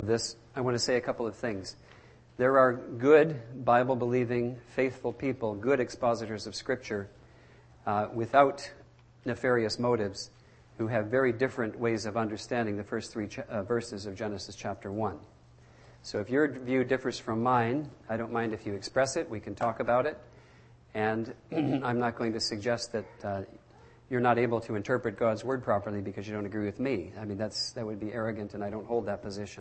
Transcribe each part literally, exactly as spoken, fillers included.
this, I want to say a couple of things. There are good, Bible-believing, faithful people, good expositors of Scripture, uh, without nefarious motives, who have very different ways of understanding the first three ch- uh, verses of Genesis chapter one. So if your view differs from mine, I don't mind if you express it. We can talk about it. And I'm not going to suggest that uh, you're not able to interpret God's Word properly because you don't agree with me. I mean, that's that would be arrogant, and I don't hold that position.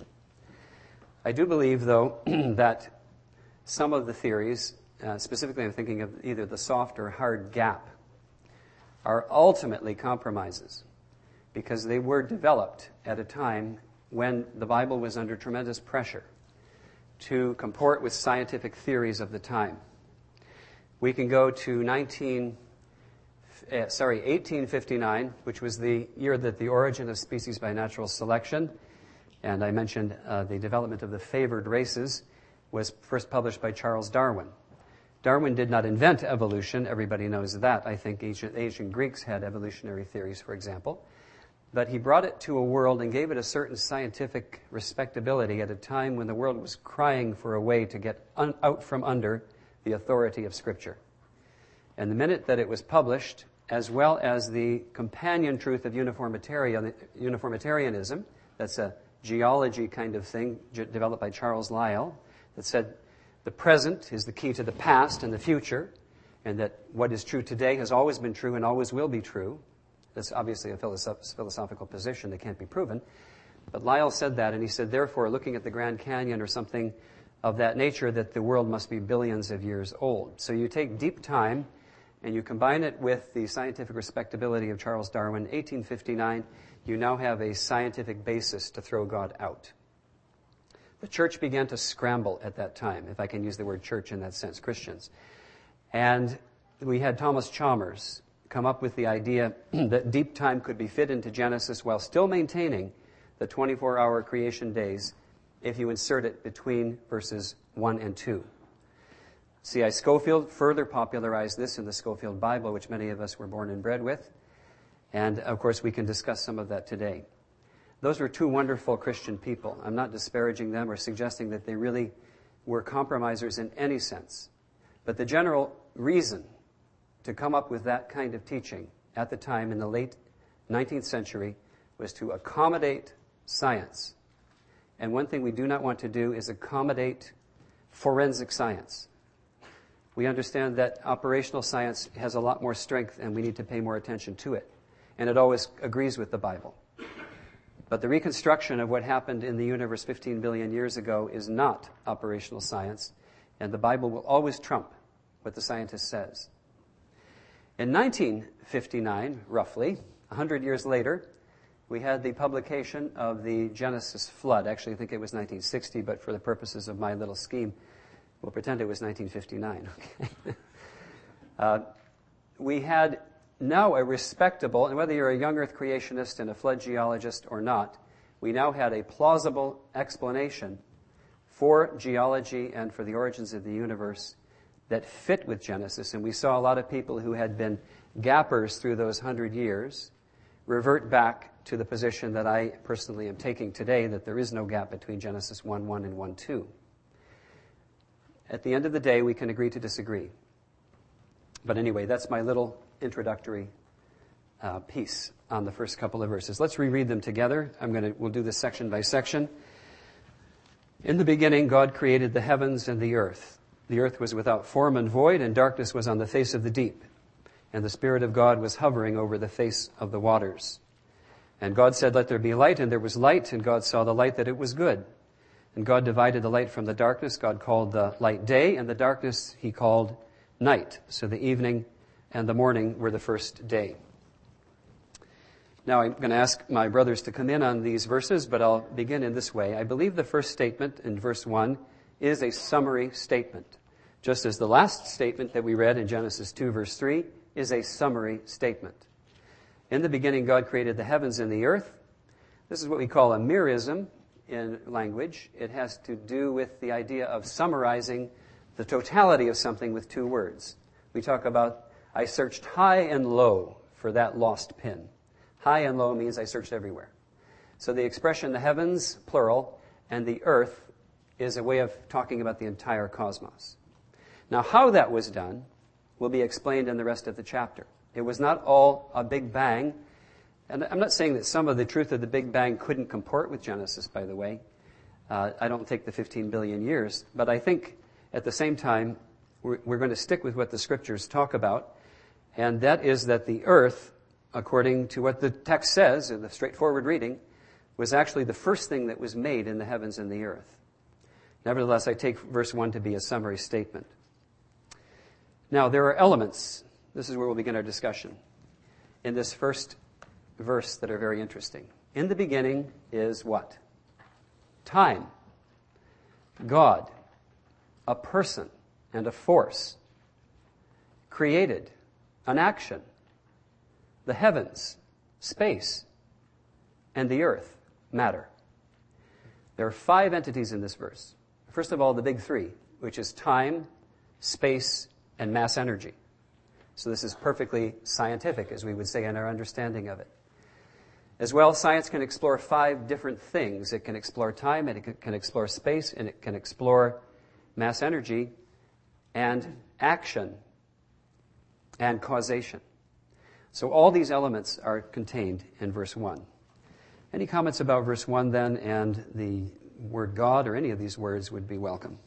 I do believe, though, that some of the theories, uh, specifically I'm thinking of either the soft or hard gap, are ultimately compromises because they were developed at a time when the Bible was under tremendous pressure to comport with scientific theories of the time. We can go to nineteen, uh, sorry, eighteen fifty-nine, which was the year that the origin of species by natural selection, and I mentioned uh, the development of the favored races, was first published by Charles Darwin. Darwin did not invent evolution. Everybody knows that. I think ancient, ancient Greeks had evolutionary theories, for example. But he brought it to a world and gave it a certain scientific respectability at a time when the world was crying for a way to get un- out from under the authority of Scripture. And the minute that it was published, as well as the companion truth of uniformitarian, uniformitarianism, that's a geology kind of thing ge- developed by Charles Lyell, that said the present is the key to the past and the future, and that what is true today has always been true and always will be true. That's obviously a philosoph- philosophical position that can't be proven. But Lyell said that, and he said, therefore, looking at the Grand Canyon or something of that nature, that the world must be billions of years old. So you take deep time and you combine it with the scientific respectability of Charles Darwin, eighteen fifty-nine, you now have a scientific basis to throw God out. The church began to scramble at that time, if I can use the word church in that sense, Christians. And we had Thomas Chalmers come up with the idea that deep time could be fit into Genesis while still maintaining the twenty-four hour creation days if you insert it between verses one and two. C I Scofield further popularized this in the Scofield Bible, which many of us were born and bred with. And, of course, we can discuss some of that today. Those were two wonderful Christian people. I'm not disparaging them or suggesting that they really were compromisers in any sense. But the general reason to come up with that kind of teaching at the time in the late nineteenth century was to accommodate science. And one thing we do not want to do is accommodate forensic science. We understand that operational science has a lot more strength and we need to pay more attention to it. And it always agrees with the Bible. But the reconstruction of what happened in the universe fifteen billion years ago is not operational science, and the Bible will always trump what the scientist says. In nineteen fifty-nine, roughly, one hundred years later, we had the publication of the Genesis flood. Actually, I think it was nineteen sixty, but for the purposes of my little scheme, we'll pretend it was nineteen fifty-nine. Okay. uh, we had now a respectable, and whether you're a young earth creationist and a flood geologist or not, we now had a plausible explanation for geology and for the origins of the universe that fit with Genesis. And we saw a lot of people who had been gappers through those hundred years revert back to the position that I personally am taking today, that there is no gap between Genesis one one and one two. At the end of the day, we can agree to disagree. But anyway, that's my little introductory uh, piece on the first couple of verses. Let's reread them together. I'm going to, we'll do this section by section. In the beginning, God created the heavens and the earth. The earth was without form and void, and darkness was on the face of the deep. And the Spirit of God was hovering over the face of the waters. And God said, let there be light, and there was light, and God saw the light that it was good. And God divided the light from the darkness. God called the light day, and the darkness he called night. So the evening and the morning were the first day. Now I'm going to ask my brothers to come in on these verses, but I'll begin in this way. I believe the first statement in verse one is a summary statement, just as the last statement that we read in Genesis two, verse three, is a summary statement. In the beginning, God created the heavens and the earth. This is what we call a merism in language. It has to do with the idea of summarizing the totality of something with two words. We talk about, I searched high and low for that lost pin. High and low means I searched everywhere. So the expression the heavens, plural, and the earth is a way of talking about the entire cosmos. Now, how that was done will be explained in the rest of the chapter. It was not all a big bang. And I'm not saying that some of the truth of the Big Bang couldn't comport with Genesis, by the way. Uh, I don't take the fifteen billion years. But I think at the same time, we're, we're going to stick with what the Scriptures talk about. And that is that the earth, according to what the text says in the straightforward reading, was actually the first thing that was made in the heavens and the earth. Nevertheless, I take verse one to be a summary statement. Now, there are elements, this is where we'll begin our discussion, in this first verse that are very interesting. In the beginning is what? Time. God, a person and a force, created an action, the heavens, space, and the earth, matter. There are five entities in this verse. First of all, the big three, which is time, space, and mass energy. So this is perfectly scientific, as we would say in our understanding of it. As well, science can explore five different things. It can explore time, and it can explore space, and it can explore mass energy and action and causation. So all these elements are contained in verse one. Any comments about verse one then and the word God or any of these words would be welcome.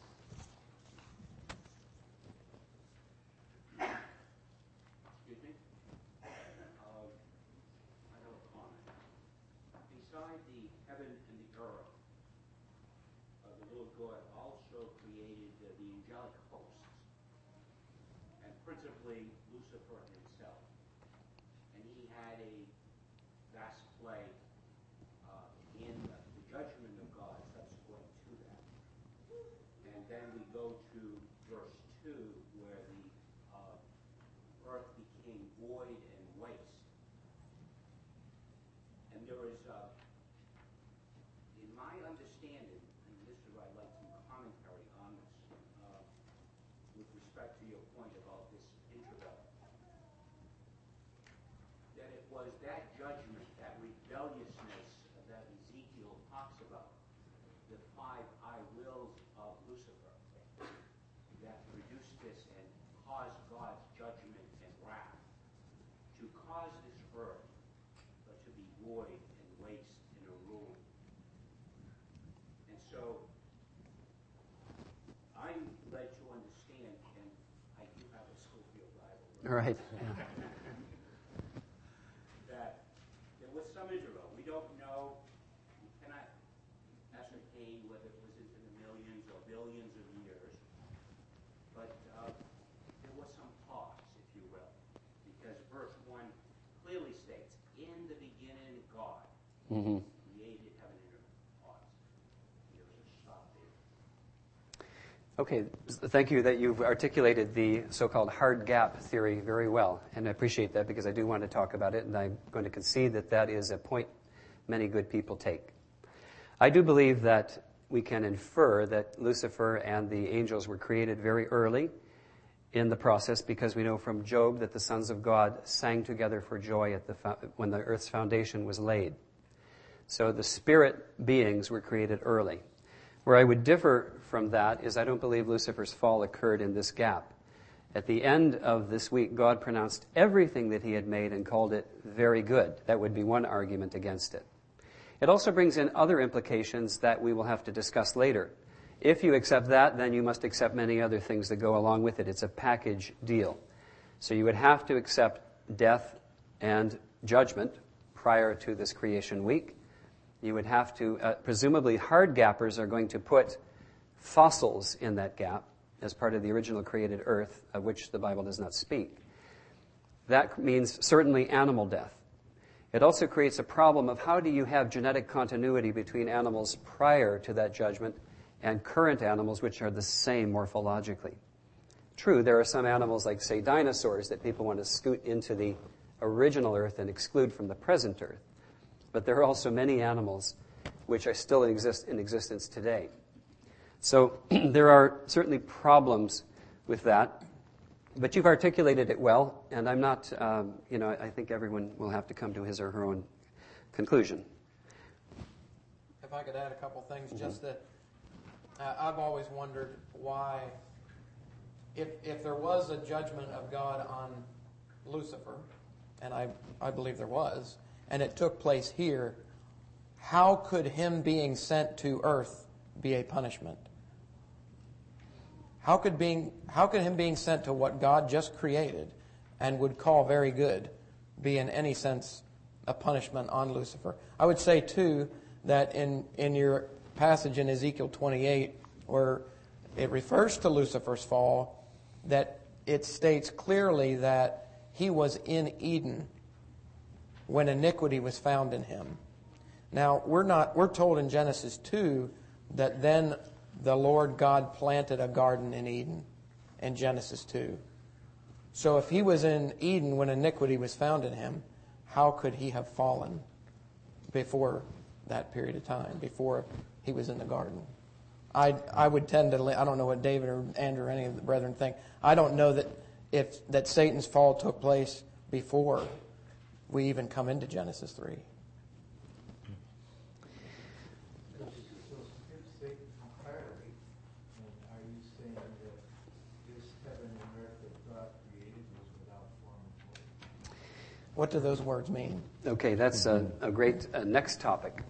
Was that judgment, that rebelliousness that Ezekiel talks about, the five I wills of Lucifer, that produced this and caused God's judgment and wrath to cause this earth to be void and waste and a ruin. And so I'm led to understand, and I do have a Schofield Bible. Right. Yeah. Some interval. We don't know, we cannot ascertain whether it was into the millions or billions of years, but uh, there was some pause, if you will, because verse one clearly states, in the beginning God mm-hmm. created heaven and earth. Pause. There's a stop there. Okay, thank you that you've articulated the so-called hard gap theory very well, and I appreciate that because I do want to talk about it, and I'm going to concede that that is a point many good people take. I do believe that we can infer that Lucifer and the angels were created very early in the process because we know from Job that the sons of God sang together for joy at the when the earth's foundation was laid. So the spirit beings were created early. Where I would differ from that is I don't believe Lucifer's fall occurred in this gap. At the end of this week, God pronounced everything that he had made and called it very good. That would be one argument against it. It also brings in other implications that we will have to discuss later. If you accept that, then you must accept many other things that go along with it. It's a package deal. So you would have to accept death and judgment prior to this creation week. You would have to, uh, presumably hard gappers are going to put fossils in that gap as part of the original created earth, of which the Bible does not speak. That means certainly animal death. It also creates a problem of how do you have genetic continuity between animals prior to that judgment and current animals, which are the same morphologically. True, there are some animals like, say, dinosaurs that people want to scoot into the original earth and exclude from the present earth. But there are also many animals which are still exist in existence today. So there are certainly problems with that, but you've articulated it well, and I'm not, um, you know, I think everyone will have to come to his or her own conclusion. A if I could add a couple things, mm-hmm. just that uh, I've always wondered why, if if there was a judgment of God on Lucifer, and I, I believe there was, and it took place here, how could him being sent to earth be a punishment? How could being how could him being sent to what God just created and would call very good be in any sense a punishment on Lucifer? I would say too that in in your passage in Ezekiel twenty-eight where it refers to Lucifer's fall, that it states clearly that he was in Eden when iniquity was found in him. Now, we're not we're told in Genesis two that then the Lord God planted a garden in Eden in Genesis two. So if he was in Eden when iniquity was found in him, how could he have fallen before that period of time, before he was in the garden? I I would tend to, I don't know what David or Andrew or any of the brethren think. I don't know that if that Satan's fall took place before we even come into Genesis three. What do those words mean? Okay, that's a, a great uh, next topic.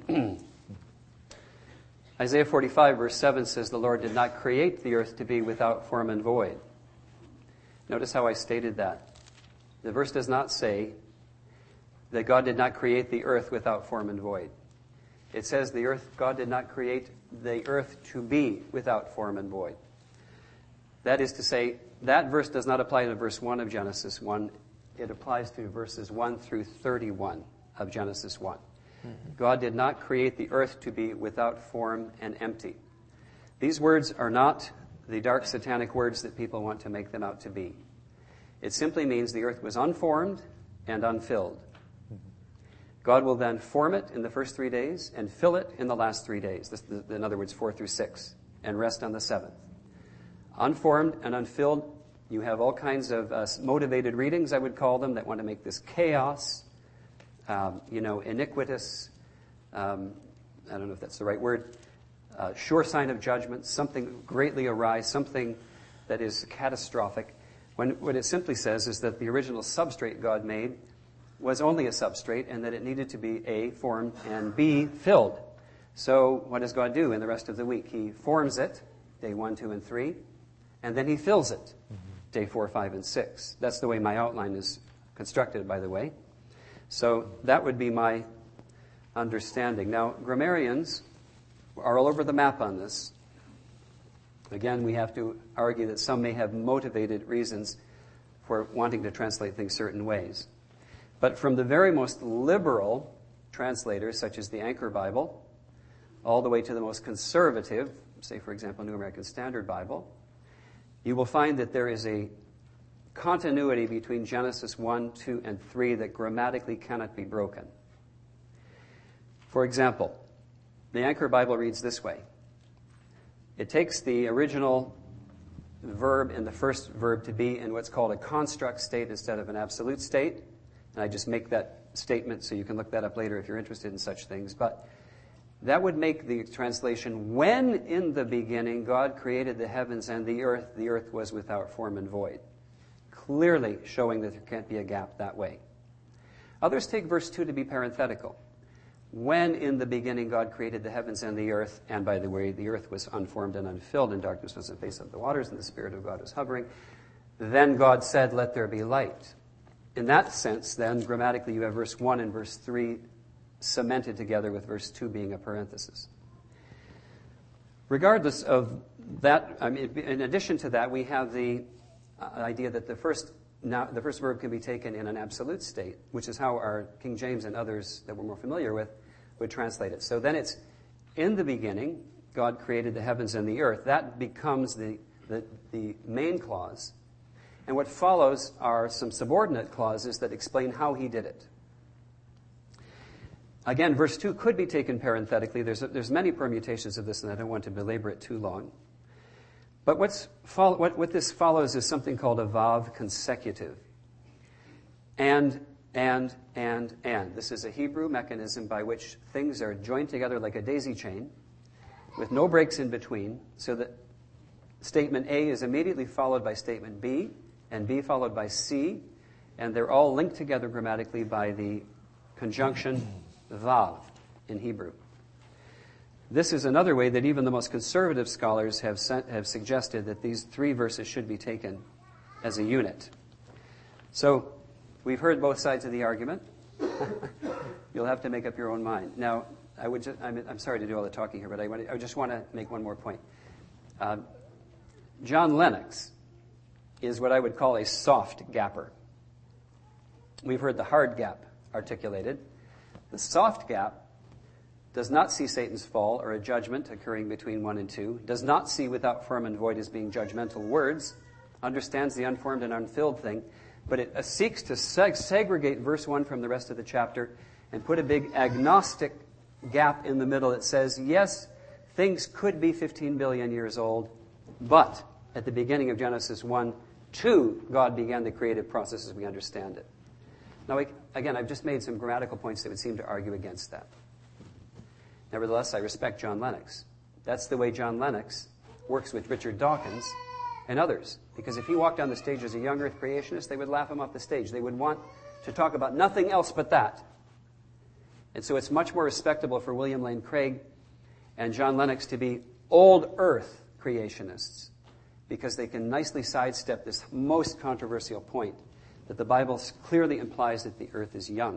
Isaiah forty-five verse seven says, "The Lord did not create the earth to be without form and void." Notice how I stated that. The verse does not say that God did not create the earth without form and void. It says the earth, God did not create the earth to be without form and void. That is to say, that verse does not apply to verse one of Genesis one. It applies to verses one through thirty-one of Genesis one. Mm-hmm. God did not create the earth to be without form and empty. These words are not the dark satanic words that people want to make them out to be. It simply means the earth was unformed and unfilled. Mm-hmm. God will then form it in the first three days and fill it in the last three days. This, in other words, four through six, and rest on the seventh. Unformed and unfilled. You have all kinds of uh, motivated readings, I would call them, that want to make this chaos, um, you know, iniquitous, um, I don't know if that's the right word, uh, sure sign of judgment, something greatly awry, something that is catastrophic. When what it simply says is that the original substrate God made was only a substrate and that it needed to be A, formed, and B, filled. So what does God do in the rest of the week? He forms it, day one, two, and three, and then he fills it. Mm-hmm. Day four, five, and six. That's the way my outline is constructed, by the way. So that would be my understanding. Now, grammarians are all over the map on this. Again, we have to argue that some may have motivated reasons for wanting to translate things certain ways. But from the very most liberal translators, such as the Anchor Bible, all the way to the most conservative, say, for example, New American Standard Bible, you will find that there is a continuity between Genesis one, two, and three that grammatically cannot be broken. For example, the Anchor Bible reads this way. It takes the original verb in the first verb to be in what's called a construct state instead of an absolute state. And I just make that statement so you can look that up later if you're interested in such things. But that would make the translation, when in the beginning God created the heavens and the earth, the earth was without form and void. Clearly showing that there can't be a gap that way. Others take verse two to be parenthetical. When in the beginning God created the heavens and the earth, and by the way, the earth was unformed and unfilled, and darkness was the face of the waters, and the Spirit of God was hovering, then God said, "Let there be light." In that sense, then, grammatically, you have verse one and verse three cemented together with verse two being a parenthesis. Regardless of that, I mean, in addition to that, we have the uh, idea that the first now the first verb can be taken in an absolute state, which is how our King James and others that we're more familiar with would translate it. So then it's, in the beginning, God created the heavens and the earth. That becomes the, the, the main clause. And what follows are some subordinate clauses that explain how he did it. Again, verse two could be taken parenthetically. There's, a, there's many permutations of this, and I don't want to belabor it too long. But what's follow, what, what this follows is something called a vav consecutive. And and, and, and. This is a Hebrew mechanism by which things are joined together like a daisy chain with no breaks in between, so that statement A is immediately followed by statement B, and B followed by C, and they're all linked together grammatically by the conjunction vav in Hebrew. This is another way that even the most conservative scholars have, sent, have suggested that these three verses should be taken as a unit. So, we've heard both sides of the argument. You'll have to make up your own mind. Now, I would just, I'm, I'm sorry to do all the talking here, but I, want to, I just want to make one more point. Uh, John Lennox is what I would call a soft gapper. We've heard the hard gap articulated. The soft gap does not see Satan's fall or a judgment occurring between one and two, does not see without form and void as being judgmental words, understands the unformed and unfilled thing, but it uh, seeks to seg- segregate verse one from the rest of the chapter and put a big agnostic gap in the middle that says, yes, things could be fifteen billion years old, but at the beginning of Genesis one, two, God began the creative process as we understand it. Now, again, I've just made some grammatical points that would seem to argue against that. Nevertheless, I respect John Lennox. That's the way John Lennox works with Richard Dawkins and others. Because if he walked on the stage as a young earth creationist, they would laugh him off the stage. They would want to talk about nothing else but that. And so it's much more respectable for William Lane Craig and John Lennox to be old earth creationists, because they can nicely sidestep this most controversial point that the Bible clearly implies that the earth is young.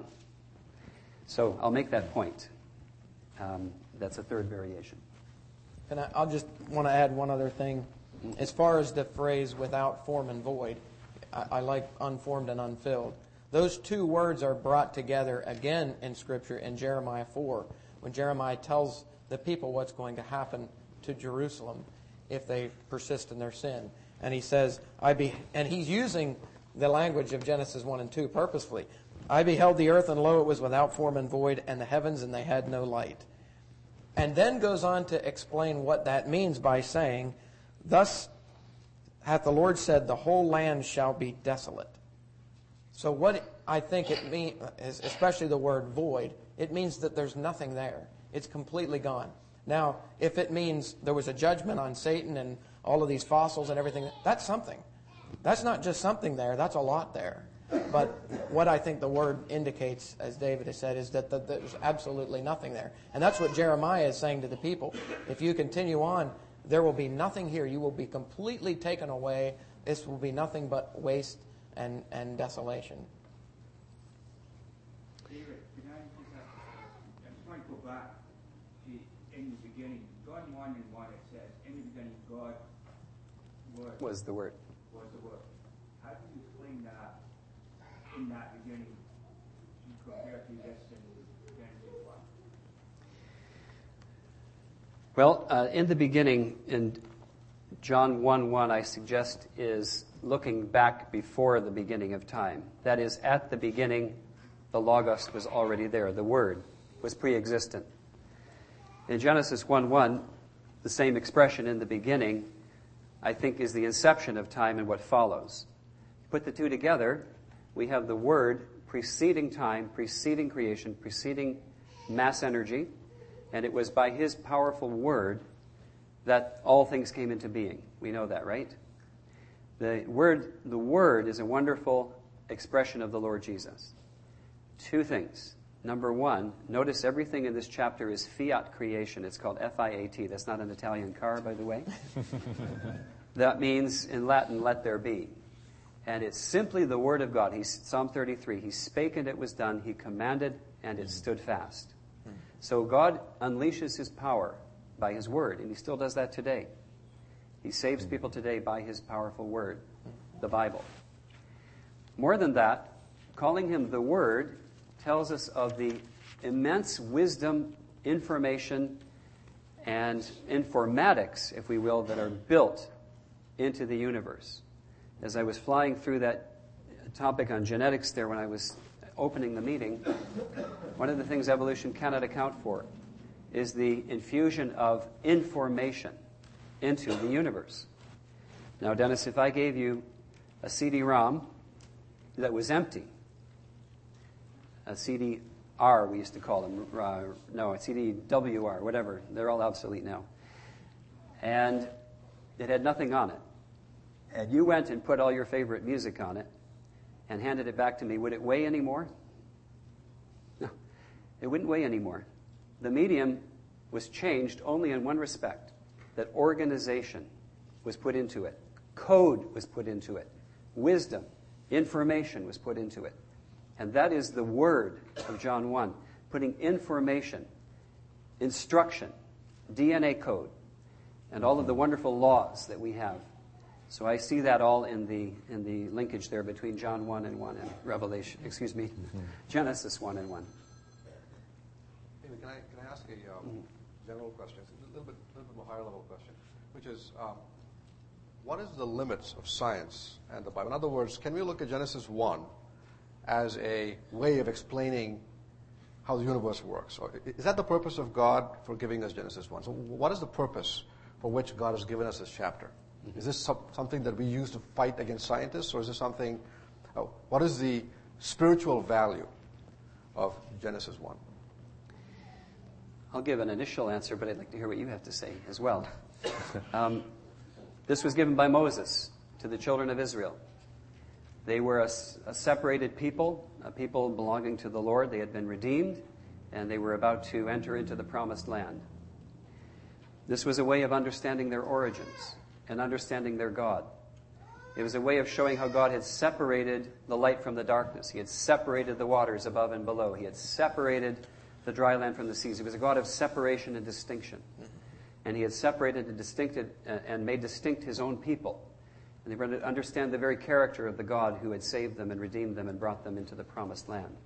So I'll make that point. Um, that's a third variation. And I, I'll just want to add one other thing. As far as the phrase without form and void, I, I like unformed and unfilled. Those two words are brought together again in Scripture in Jeremiah four, when Jeremiah tells the people what's going to happen to Jerusalem if they persist in their sin. And he says, I be, and he's using the language of Genesis one and two purposefully. I beheld the earth, and lo, it was without form and void, and the heavens, and they had no light. And then goes on to explain what that means by saying, thus hath the Lord said, the whole land shall be desolate. So what I think it means, especially the word void, it means that there's nothing there. It's completely gone. Now, if it means there was a judgment on Satan and all of these fossils and everything, that's something. That's not just something there, that's a lot there. But what I think the word indicates, as David has said, is that the, there's absolutely nothing there. And that's what Jeremiah is saying to the people. If you continue on, there will be nothing here. You will be completely taken away. This will be nothing but waste and, and desolation. David, can I just have, I just want to go back to in the beginning. John one and one, it says, in the beginning God was, Was the word. was the word. How do you explain that in that beginning compared to this in Genesis one? Well, uh, in the beginning, in John one one, I suggest is looking back before the beginning of time. That is, at the beginning, the Logos was already there. The Word was pre-existent. In Genesis one one, the same expression in the beginning, I think, is the inception of time and what follows. Put the two together, we have the Word preceding time, preceding creation, preceding mass energy, and it was by His powerful Word that all things came into being. We know that, right? The word, the Word is a wonderful expression of the Lord Jesus. Two things. Number one, notice everything in this chapter is fiat creation. It's called F I A T. That's not an Italian car, by the way. That means, in Latin, let there be. And it's simply the Word of God. He's, Psalm thirty-three, He spake and it was done. He commanded and it stood fast. So God unleashes His power by His Word, and He still does that today. He saves people today by His powerful Word, the Bible. More than that, calling Him the Word tells us of the immense wisdom, information, and informatics, if we will, that are built into the universe. As I was flying through that topic on genetics there when I was opening the meeting, one of the things evolution cannot account for is the infusion of information into the universe. Now, Dennis, if I gave you a C D ROM that was empty, a C D R, we used to call them. Uh, no, a C D W R, whatever. They're all obsolete now. And it had nothing on it. And you went and put all your favorite music on it and handed it back to me. Would it weigh any more? No, it wouldn't weigh any more. The medium was changed only in one respect, that organization was put into it. Code was put into it. Wisdom, information was put into it. And that is the word of John one, putting information, instruction, D N A code, and all of the wonderful laws that we have. So I see that all in the in the linkage there between John one and one and Revelation, excuse me, mm-hmm. Genesis one and one. Amy, can I can I ask a um, mm-hmm. general question? It's a little bit a little bit more higher level question, which is um, what is the limits of science and the Bible? In other words, can we look at Genesis one as a way of explaining how the universe works? Or is that the purpose of God for giving us Genesis one? So what is the purpose for which God has given us this chapter? Mm-hmm. Is this some, something that we use to fight against scientists, or is this something, oh, what is the spiritual value of Genesis one? I'll give an initial answer, but I'd like to hear what you have to say as well. um, this was given by Moses to the children of Israel. They were a, a separated people, a people belonging to the Lord. They had been redeemed, and they were about to enter into the promised land. This was a way of understanding their origins and understanding their God. It was a way of showing how God had separated the light from the darkness. He had separated the waters above and below. He had separated the dry land from the seas. He was a God of separation and distinction. And he had separated and distincted uh, and made distinct his own people. And they were to understand the very character of the God who had saved them and redeemed them and brought them into the promised land.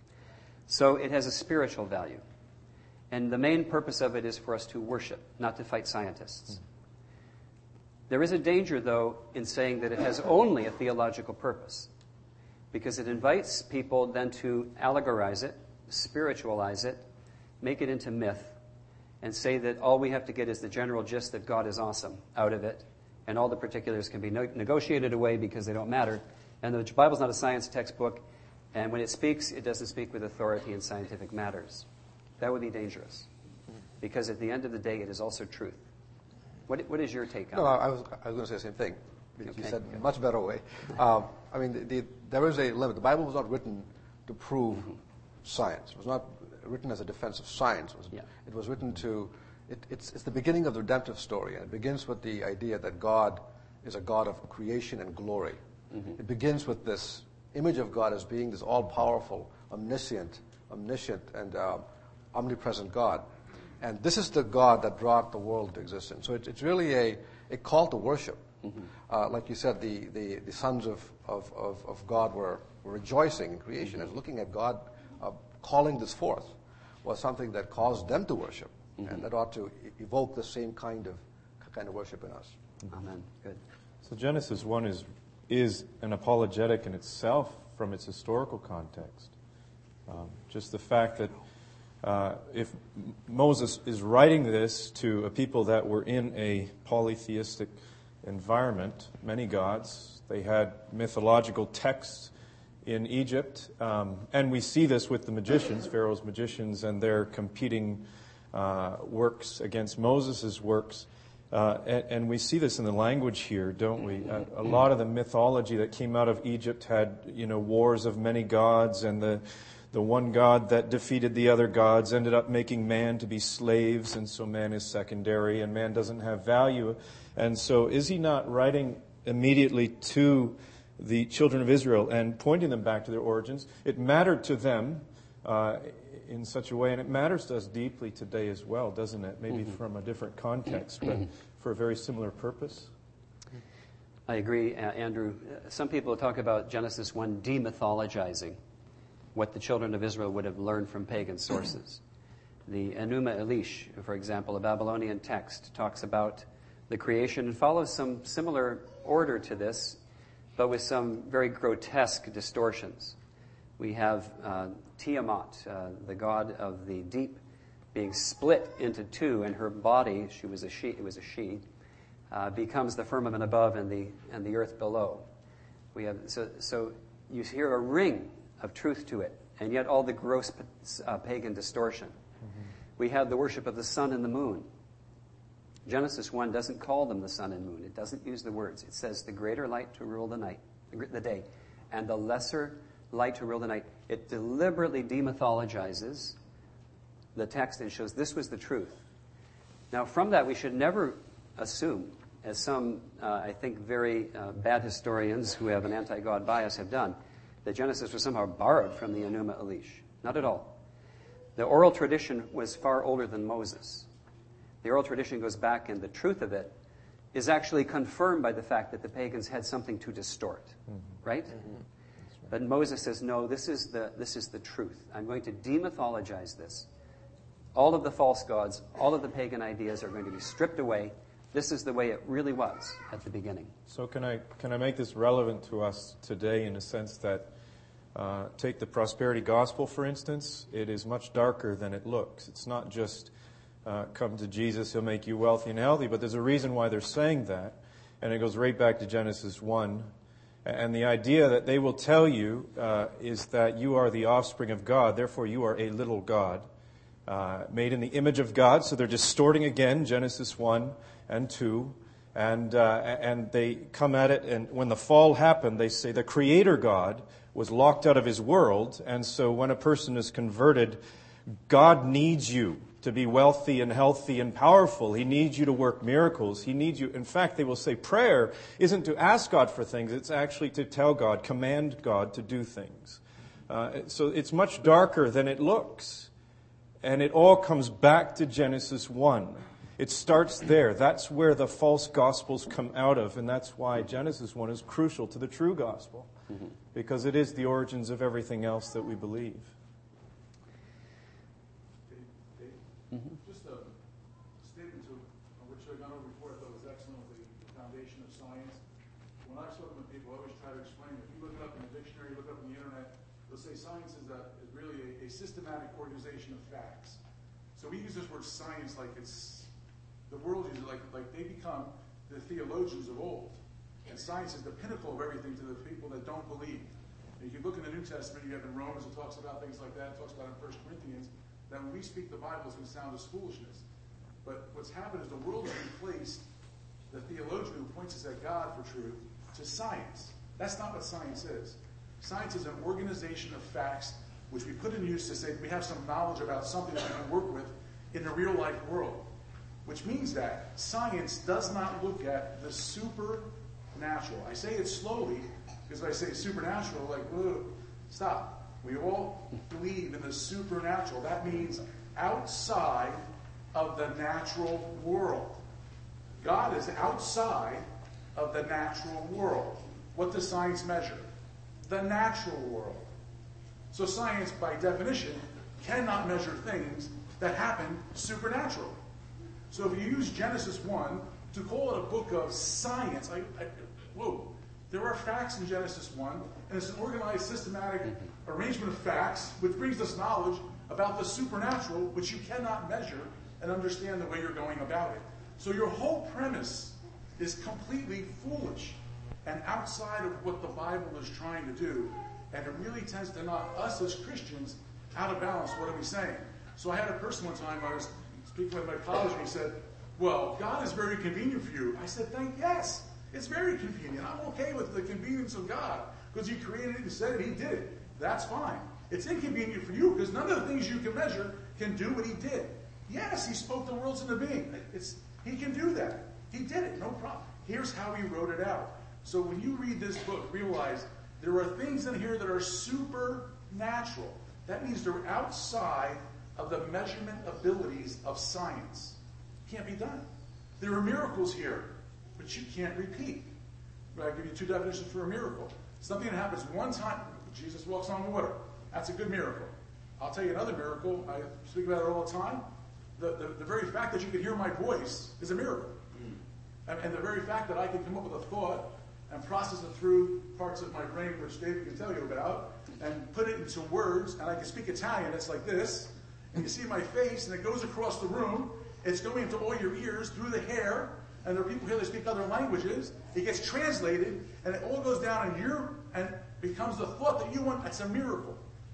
So it has a spiritual value. And the main purpose of it is for us to worship, not to fight scientists. There is a danger, though, in saying that it has only a theological purpose, because it invites people then to allegorize it, spiritualize it, make it into myth, and say that all we have to get is the general gist that God is awesome out of it, and all the particulars can be no- negotiated away because they don't matter. And the Bible's not a science textbook, and when it speaks, it doesn't speak with authority in scientific matters. That would be dangerous, because at the end of the day, it is also truth. What, what is your take on no, it? No, I was, I was going to say the same thing. Okay, You said good. much better way. Um, I mean, the, the, there is a limit. The Bible was not written to prove mm-hmm. science. It was not written as a defense of science. It was, yeah. it was written to, it, it's, it's the beginning of the redemptive story, and it begins with the idea that God is a God of creation and glory. Mm-hmm. It begins with this image of God as being this all-powerful, omniscient, omniscient, and uh, omnipresent God. And this is the God that brought the world into existence. So it, it's really a, a call to worship. Mm-hmm. Uh, like you said, the, the, the sons of, of, of, of God were, were rejoicing in creation. Mm-hmm. As looking at God uh, calling this forth was something that caused them to worship. Mm-hmm. And that ought to evoke the same kind of kind of worship in us. Amen. Good. So Genesis one is is an apologetic in itself from its historical context. Um, just the fact that uh, if Moses is writing this to a people that were in a polytheistic environment, many gods, they had mythological texts in Egypt, um, and we see this with the magicians, Pharaoh's magicians, and their competing uh, works against Moses' works. Uh, and, and we see this in the language here, don't we? A, a lot of the mythology that came out of Egypt had, you know, wars of many gods, and the the one god that defeated the other gods ended up making man to be slaves, and so man is secondary, and man doesn't have value. And so is he not writing immediately to the children of Israel and pointing them back to their origins? It mattered to them uh, in such a way, and it matters to us deeply today as well, doesn't it? Maybe mm-hmm. from a different context, but for a very similar purpose. I agree, uh, Andrew. Some people talk about Genesis one demythologizing what the children of Israel would have learned from pagan sources. The Enuma Elish, for example, a Babylonian text, talks about the creation and follows some similar order to this, but with some very grotesque distortions. We have uh, Tiamat, uh, the god of the deep, being split into two, and her body, she was a she, it was a she, uh, becomes the firmament above and the and the earth below. We have so so you hear a ring of truth to it and yet all the gross uh, pagan distortion. Mm-hmm. We have the worship of the sun and the moon. Genesis one doesn't call them the sun and moon. It doesn't use the words. It says the greater light to rule the night, the day, and the lesser light to rule the night. It deliberately demythologizes the text and shows this was the truth. Now, from that, we should never assume, as some, uh, I think, very uh, bad historians who have an anti-God bias have done, that Genesis was somehow borrowed from the Enuma Elish. Not at all. The oral tradition was far older than Moses. The oral tradition goes back, and the truth of it is actually confirmed by the fact that the pagans had something to distort, mm-hmm. right? Mm-hmm. Right? But Moses says, no, this is the this is the truth. I'm going to demythologize this. All of the false gods, all of the pagan ideas are going to be stripped away. This is the way it really was at the beginning. So can I can I make this relevant to us today in a sense that, uh, take the prosperity gospel, for instance, it is much darker than it looks. It's not just uh, come to Jesus, he'll make you wealthy and healthy, but there's a reason why they're saying that, and it goes right back to Genesis one. And the idea that they will tell you uh, is that you are the offspring of God, therefore you are a little God, uh, made in the image of God. So they're distorting again Genesis one and two, and uh, and they come at it, and when the fall happened, they say the Creator God was locked out of His world, and so when a person is converted, God needs you to be wealthy and healthy and powerful. He needs you to work miracles. He needs you. In fact, they will say prayer isn't to ask God for things. It's actually to tell God, command God to do things. Uh, so it's much darker than it looks. And it all comes back to Genesis one. It starts there. That's where the false gospels come out of. And that's why Genesis one is crucial to the true gospel. Mm-hmm. Because it is the origins of everything else that we believe. Mm-hmm. Just a statement to which I've gone over before, I thought was excellent, the, the foundation of science. When I've spoken with people, I always try to explain, if you look it up in the dictionary, look it up on the internet, they'll say science is, a, is really a, a systematic organization of facts. So we use this word science like it's, the world uses it like, like they become the theologians of old. And science is the pinnacle of everything to the people that don't believe. And if you look in the New Testament, you have in Romans, it talks about things like that, it talks about in First Corinthians, that when we speak the Bible, it's going to sound as foolishness. But what's happened is the world has replaced the theologian who points us at God for truth to science. That's not what science is. Science is an organization of facts which we put in use to say we have some knowledge about something that we can work with in the real-life world. Which means that science does not look at the supernatural. I say it slowly because if I say supernatural, like, whoa, stop. We all believe in the supernatural. That means outside of the natural world. God is outside of the natural world. What does science measure? The natural world. So science, by definition, cannot measure things that happen supernaturally. So if you use Genesis one to call it a book of science, I, I, whoa, there are facts in Genesis one, and it's an organized, systematic arrangement of facts which brings us knowledge about the supernatural, which you cannot measure and understand the way you're going about it. So your whole premise is completely foolish and outside of what the Bible is trying to do, and it really tends to knock us as Christians out of balance. What are we saying? So I had a person one time, I was speaking with my college, and he said, well, God is very convenient for you. I said, thank yes. It's very convenient. I'm okay with the convenience of God because He created it and said it. He did it. That's fine. It's inconvenient for you because none of the things you can measure can do what He did. Yes, He spoke the worlds into being. It's, he can do that. He did it. No problem. Here's how He wrote it out. So when you read this book, realize there are things in here that are supernatural. That means they're outside of the measurement abilities of science. Can't be done. There are miracles here, but you can't repeat. I'll give you two definitions for a miracle. Something that happens one time. Jesus walks on water. That's a good miracle. I'll tell you another miracle. I speak about it all the time. The, the, the very fact that you can hear my voice is a miracle. Mm. And, and the very fact that I can come up with a thought and process it through parts of my brain, which David can tell you about, and put it into words, and I can speak Italian, it's like this, and you see my face, and it goes across the room, it's going into all your ears, through the hair, and there are people here that speak other languages, it gets translated, and it all goes down in your, and becomes the thought that you want. That's a miracle.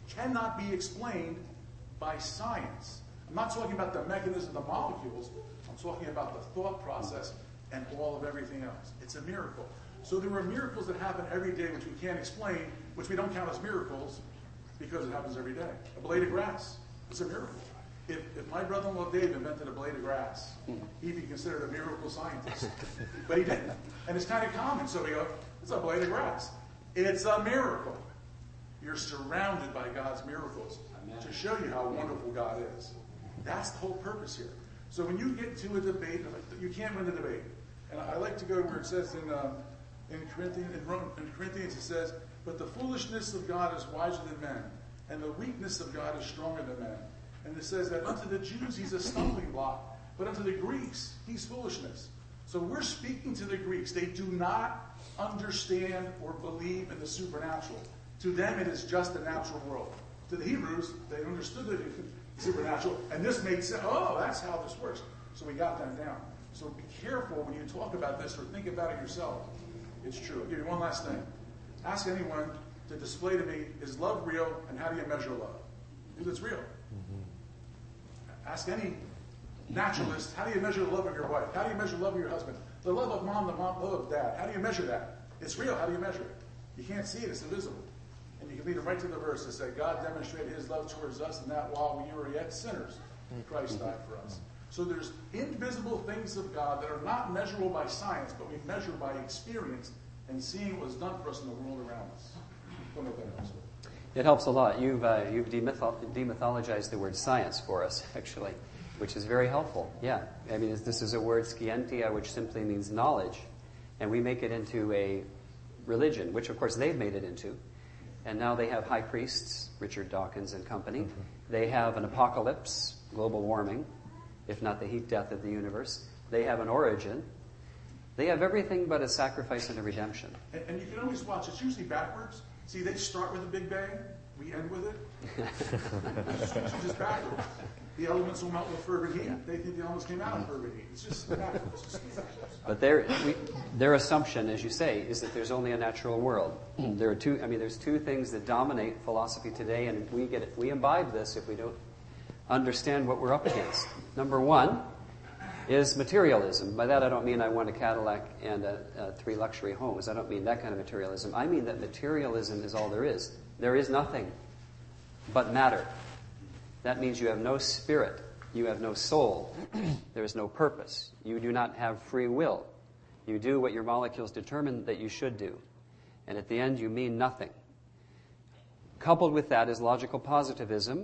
cannot be explained by science. I'm not talking about the mechanism of the molecules. I'm talking about the thought process and all of everything else. It's a miracle. So there are miracles that happen every day which we can't explain, which we don't count as miracles because it happens every day. A blade of grass, it's a miracle. If, if my brother-in-law Dave invented a blade of grass, he'd be considered a miracle scientist. But he didn't. And it's kind of common. So we go, it's a blade of grass. It's a miracle. You're surrounded by God's miracles to show you how wonderful God is. That's the whole purpose here. So when you get to a debate, you can't win the debate. And I like to go where it says in uh, in Corinthians, in, Rome, in Corinthians, it says, "But the foolishness of God is wiser than men, and the weakness of God is stronger than men." And it says that unto the Jews he's a stumbling block, but unto the Greeks he's foolishness. So we're speaking to the Greeks. They do not understand or believe in the supernatural. To them it is just the natural world. To the Hebrews, they understood the supernatural, and this made sense. Oh, that's how this works. So we got that down. So be careful when you talk about this or think about it yourself. It's true. I'll give you one last thing. Ask anyone to display to me, is love real, and how do you measure love? Because it's real. Mm-hmm. Ask any naturalist, how do you measure the love of your wife? How do you measure the love of your husband? The love of mom, the mom, love of dad. How do you measure that? It's real. How do you measure it? You can't see it. It's invisible. And you can lead them right to the verse that say, God demonstrated his love towards us, and that while we were yet sinners, Christ died for us. So there's invisible things of God that are not measurable by science, but we measure by experience and seeing what was done for us in the world around us. Don't know if that helps. It helps a lot. You've, uh, you've demythol- demythologized the word science for us, actually, which is very helpful. Yeah. I mean, this is a word, scientia, which simply means knowledge. And we make it into a religion, which, of course, they've made it into. And now they have high priests, Richard Dawkins and company. Mm-hmm. They have an apocalypse, global warming, if not the heat death of the universe. They have an origin. They have everything but a sacrifice and a redemption. And, and you can always watch. It's usually backwards. See, they start with a Big Bang. We end with it. It's just backwards. The elements will melt with fervent heat. They think the elements came out of fervent heat. It's just backwards. But their we, their assumption, as you say, is that there's only a natural world. There are two. I mean, there's two things that dominate philosophy today, and we get it, we imbibe this if we don't understand what we're up against. Number one is materialism. By that, I don't mean I want a Cadillac and a, a three luxury homes. I don't mean that kind of materialism. I mean that materialism is all there is. There is nothing but matter. That means you have no spirit. You have no soul. There is no purpose. You do not have free will. You do what your molecules determine that you should do. And at the end, you mean nothing. Coupled with that is logical positivism,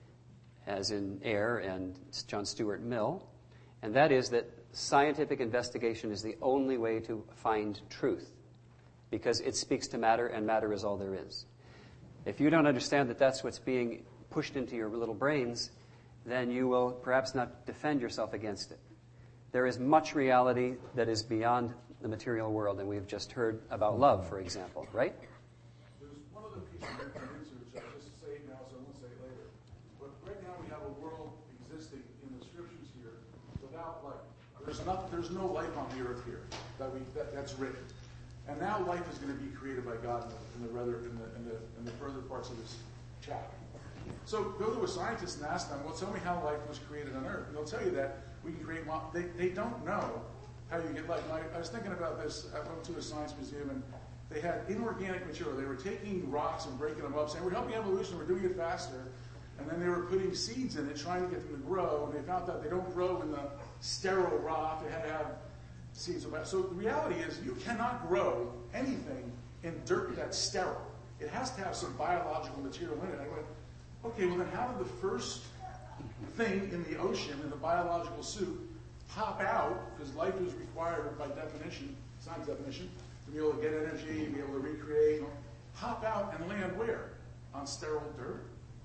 as in Ayer and John Stuart Mill. And that is that scientific investigation is the only way to find truth, because it speaks to matter, and matter is all there is. If you don't understand that that's what's being pushed into your little brains, then you will perhaps not defend yourself against it. There is much reality that is beyond the material world, and we've just heard about love, for example, right? There's one other piece of information which I just say now, so I won't say it later. But right now we have a world existing in the scriptures here without life. There's not, there's no life on the earth here that we that, that's written. And now life is going to be created by God in the, in the rather in the, in the in the further parts of this chapter. So go to a scientist and ask them, well, tell me how life was created on Earth. And they'll tell you that we can create life. They, they don't know how you get life. And I, I was thinking about this. I went to a science museum, and they had inorganic material. They were taking rocks and breaking them up, saying, we're helping evolution, we're doing it faster. And then they were putting seeds in it, trying to get them to grow. And they found out they don't grow in the sterile rock. They had to have seeds. So the reality is you cannot grow anything in dirt that's sterile. It has to have some biological material in it. I went, okay, well then how did the first thing in the ocean, in the biological soup, pop out, because life is required by definition, science definition, to be able to get energy, be able to recreate, pop out and land where? On sterile dirt.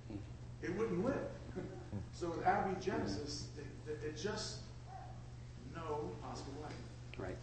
It wouldn't live. So with abigenesis, it, it, it just no possible life. Right.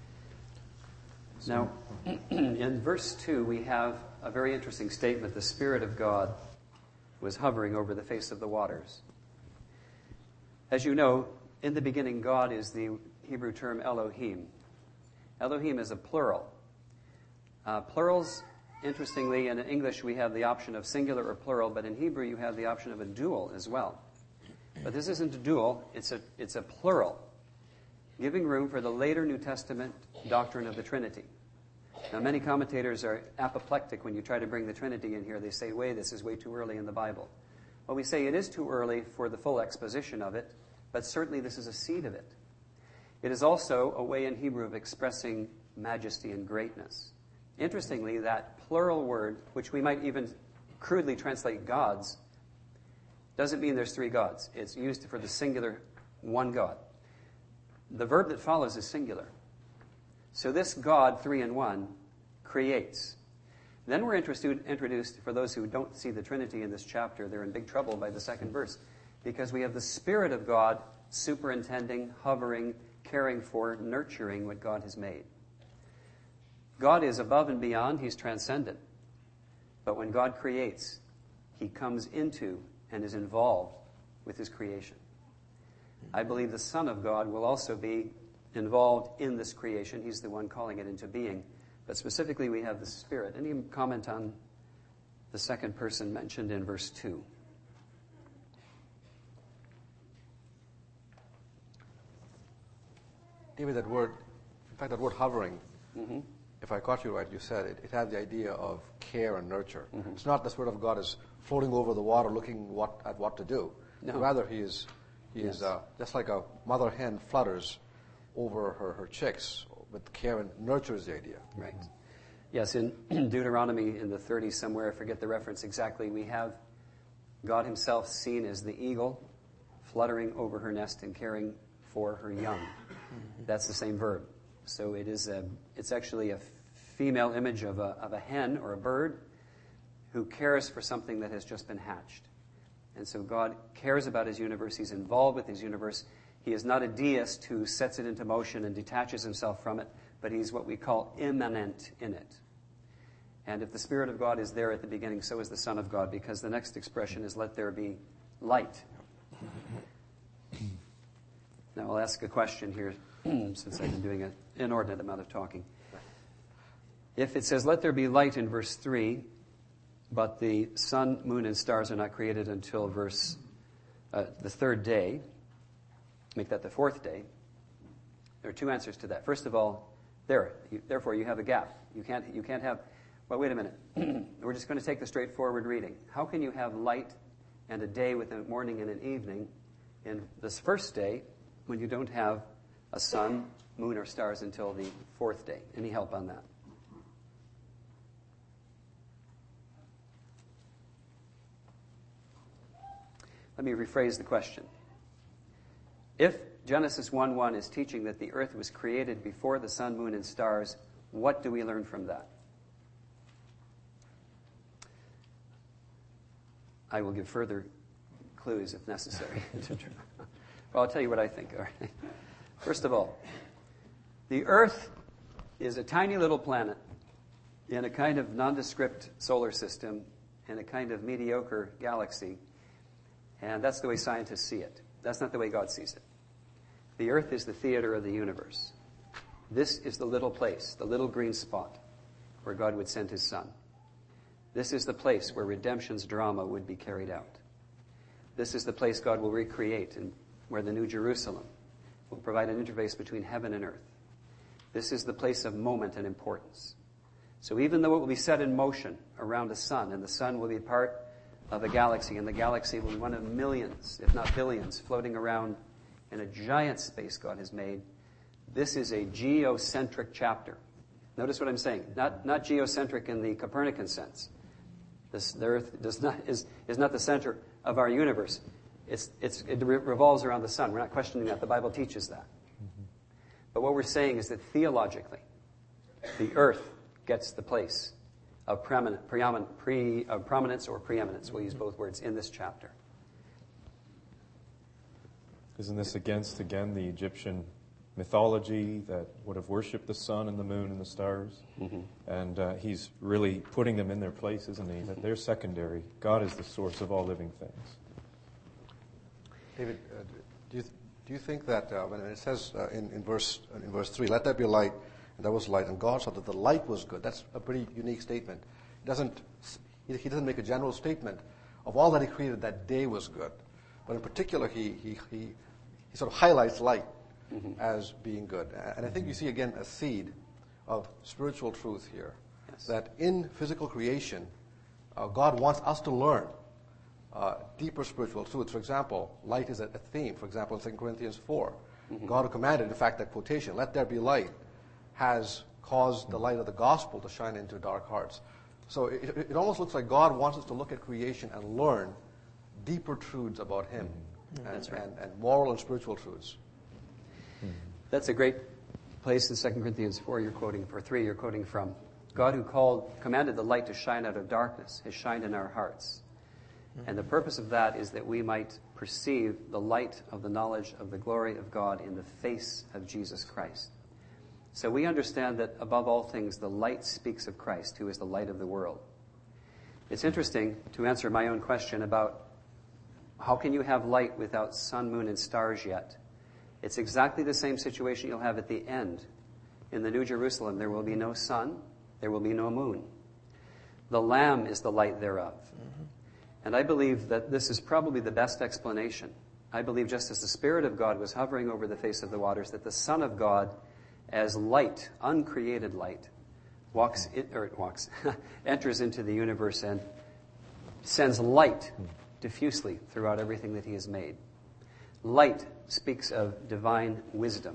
Now, in verse two, we have a very interesting statement. The Spirit of God was hovering over the face of the waters. As you know, in the beginning, God is the Hebrew term Elohim. Elohim is a plural. Uh, plurals Interestingly, in English we have the option of singular or plural, but in Hebrew you have the option of a dual as well. But this isn't a dual, it's a, it's a plural, giving room for the later New Testament doctrine of the Trinity. Now, many commentators are apoplectic when you try to bring the Trinity in here. They say, wait, this is way too early in the Bible. Well, we say it is too early for the full exposition of it, but certainly this is a seed of it. It is also a way in Hebrew of expressing majesty and greatness. Interestingly, that plural word, which we might even crudely translate gods, doesn't mean there's three gods. It's used for the singular one God. The verb that follows is singular. So this God, three in one, creates. Then we're introduced, for those who don't see the Trinity in this chapter, they're in big trouble by the second verse, because we have the Spirit of God superintending, hovering, caring for, nurturing what God has made. God is above and beyond. He's transcendent. But when God creates, he comes into and is involved with his creation. I believe the Son of God will also be involved in this creation. He's the one calling it into being. But specifically, we have the Spirit. Any comment on the second person mentioned in verse two? David, that word, in fact, that word hovering, Mm-hmm. if I caught you right, you said it, it had the idea of care and nurture. Mm-hmm. It's not the Spirit of God is floating over the water looking what, at what to do. No. Rather, he is, he Yes. is uh, just like a mother hen flutters over her, her chicks with care and nurtures the idea. Right. Yes, in Deuteronomy in the thirties somewhere, I forget the reference exactly, we have God himself seen as the eagle fluttering over her nest and caring for her young. That's the same verb. So it is a, it's actually a female image of a, of a hen or a bird who cares for something that has just been hatched. And so God cares about his universe. He's involved with his universe. He is not a deist who sets it into motion and detaches himself from it, but he's what we call immanent in it. And if the Spirit of God is there at the beginning, so is the Son of God, because the next expression is, let there be light. Now I'll ask a question here, since I've been doing an inordinate amount of talking. If it says, let there be light in verse three, but the sun, moon, and stars are not created until verse uh, the third day, make that the fourth day, there are two answers to that. First of all, there, you, therefore you have a gap. You can't, you can't have, well, wait a minute. We're just going to take the straightforward reading. How can you have light and a day with a morning and an evening in this first day when you don't have a sun, moon, or stars until the fourth day? Any help on that? Let me rephrase the question. If Genesis one one is teaching that the earth was created before the sun, moon, and stars, what do we learn from that? I will give further clues if necessary. Well, I'll tell you what I think. All right. First of all, the earth is a tiny little planet in a kind of nondescript solar system in a kind of mediocre galaxy. And that's the way scientists see it. That's not the way God sees it. The earth is the theater of the universe. This is the little place, the little green spot where God would send his Son. This is the place where redemption's drama would be carried out. This is the place God will recreate and where the New Jerusalem will provide an interface between heaven and earth. This is the place of moment and importance. So even though it will be set in motion around the sun, and the sun will be part of a galaxy, and the galaxy will be one of millions, if not billions, floating around in a giant space God has made, this is a geocentric chapter. Notice what I'm saying. Not, not geocentric in the Copernican sense. This, the earth does not, is, is not the center of our universe. It's, it's, it revolves around the sun. We're not questioning that. The Bible teaches that. Mm-hmm. But what we're saying is that theologically, the earth gets the place of preeminent, preeminent, pre, uh, prominence or preeminence. We'll use both words in this chapter. Isn't this against, again, the Egyptian mythology that would have worshipped the sun and the moon and the stars? Mm-hmm. And uh, he's really putting them in their place, isn't he? That they're secondary. God is the source of all living things. David, uh, do you do you think that uh, when it says uh, in, in verse in verse three, let there be light, and there was light, and God saw that the light was good. That's a pretty unique statement. doesn't, he, he doesn't make a general statement of all that he created that day was good. But in particular, he, he, he, he sort of highlights light mm-hmm. as being good. And I think you see, again, a seed of spiritual truth here. Yes. That in physical creation, uh, God wants us to learn uh, deeper spiritual truths. For example, light is a, a theme. For example, in Second Corinthians four, mm-hmm. God who commanded, in fact, that quotation, let there be light, has caused the light of the gospel to shine into dark hearts. So it, it almost looks like God wants us to look at creation and learn deeper truths about Him, mm-hmm. and, That's right. and, and moral and spiritual truths. Mm-hmm. That's a great place in Second Corinthians four you're quoting, or three you're quoting from. God who called, commanded the light to shine out of darkness has shined in our hearts. Mm-hmm. And the purpose of that is that we might perceive the light of the knowledge of the glory of God in the face of Jesus Christ. So we understand that above all things, the light speaks of Christ, who is the light of the world. It's interesting to answer my own question about how can you have light without sun, moon, and stars yet? It's exactly the same situation you'll have at the end. In the New Jerusalem, there will be no sun, there will be no moon. The Lamb is the light thereof. Mm-hmm. And I believe that this is probably the best explanation. I believe just as the Spirit of God was hovering over the face of the waters, that the Son of God, as light, uncreated light, walks, in, or walks, enters into the universe and sends light diffusely throughout everything that He has made. Light speaks of divine wisdom.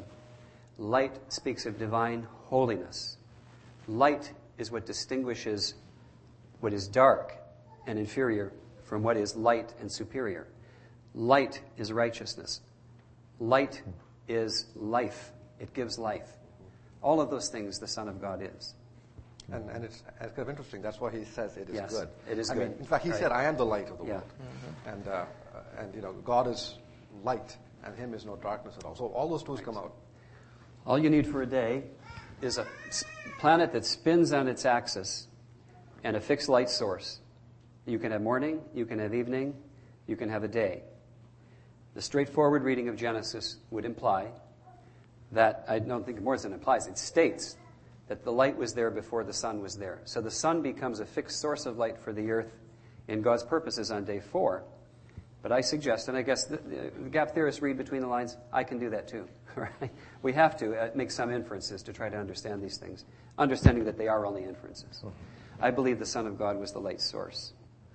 Light speaks of divine holiness. Light is what distinguishes what is dark and inferior from what is light and superior. Light is righteousness. Light is life. It gives life. All of those things the Son of God is. And, and it's, it's kind of interesting. That's why He says it is yes, good. It is I good. mean, in fact, He right. said, I am the light of the yeah. world. Mm-hmm. And, uh, and, you know, God is light, and Him is no darkness at all. So all those truths come out. All you need for a day is a planet that spins on its axis and a fixed light source. You can have morning, you can have evening, you can have a day. The straightforward reading of Genesis would imply that, I don't think more than it implies, it states that the light was there before the sun was there. So the sun becomes a fixed source of light for the earth in God's purposes on day four. But I suggest, and I guess the, the gap theorists read between the lines, I can do that too. Right? We have to uh, make some inferences to try to understand these things, understanding that they are only inferences. Mm-hmm. I believe the Son of God was the light source.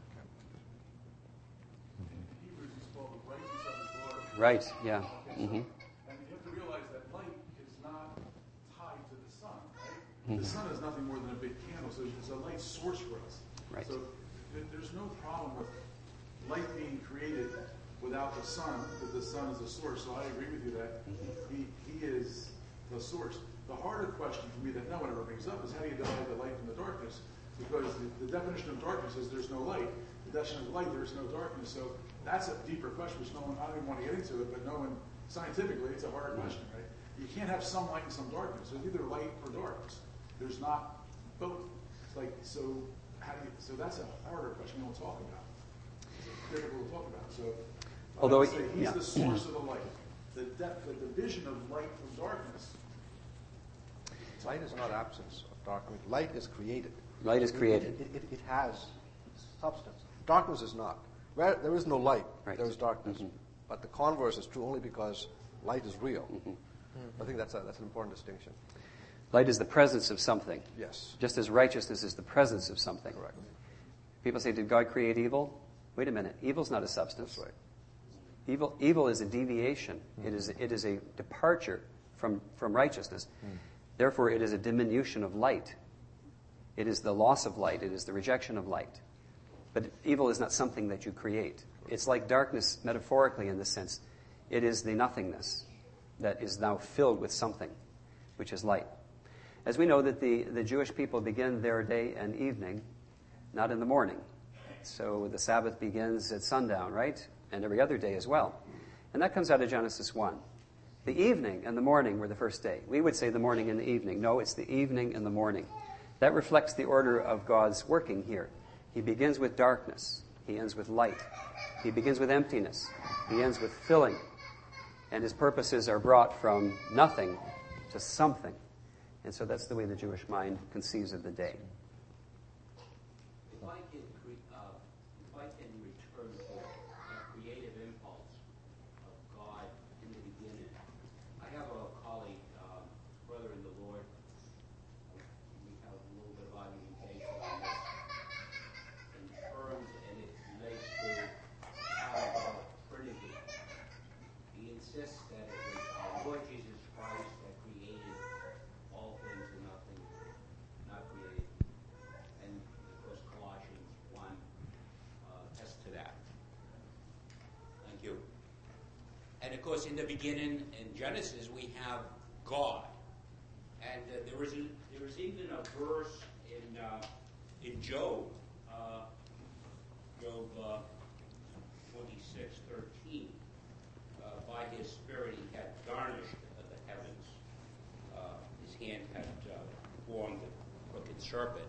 Right, yeah. Mm-hmm. And you have to realize that light is not tied to the sun, right? Mm-hmm. The sun is nothing more than a big candle, so it's a light source for us. Right. So th- there's no problem with light being created without the sun, because the sun is the source. So I agree with you that mm-hmm. he, he is the source. The harder question for me that no one ever brings up is how do you divide the light from the darkness? Because the, the definition of darkness is there's no light. The definition of light, there's no darkness. So that's a deeper question, which no one, I don't even want to get into it, but no one, scientifically, it's a harder question, right? You can't have some light and some darkness. There's either light or darkness. There's not both. It's like, so how do you, so that's a harder question we won't talk about. It's difficult to talk about. So, although say he's yeah. the source of the light. The, depth, the division of light from darkness. Light is not absence of darkness. Light is created. Light is created. It, it, it, it has substance. Darkness is not. Where there is no light, right. there is darkness. Mm-hmm. But the converse is true only because light is real. Mm-hmm. Mm-hmm. I think that's a, that's an important distinction. Light is the presence of something. Yes. Just as righteousness is the presence of something. Correct. People say, did God create evil? Wait a minute. Evil's not a substance. That's right. Evil, evil is a deviation. Mm-hmm. It is, it is a departure from, from righteousness. Mm. Therefore, it is a diminution of light. It is the loss of light. It is the rejection of light. But evil is not something that you create. It's like darkness, metaphorically, in this sense. It is the nothingness that is now filled with something, which is light. As we know that the, the Jewish people begin their day and evening, not in the morning. So the Sabbath begins at sundown, right? And every other day as well. And that comes out of Genesis one. The evening and the morning were the first day. We would say the morning and the evening. No, it's the evening and the morning. That reflects the order of God's working here. He begins with darkness. He ends with light. He begins with emptiness. He ends with filling. And his purposes are brought from nothing to something. And so that's the way the Jewish mind conceives of the day. and of course, in the beginning, in Genesis, we have God. And uh, there was a, there was even a verse in uh, in Job, uh, Job uh, twenty-six thirteen. Uh, by His Spirit, He had garnished the heavens. Uh, his hand had uh, formed the crooked serpent.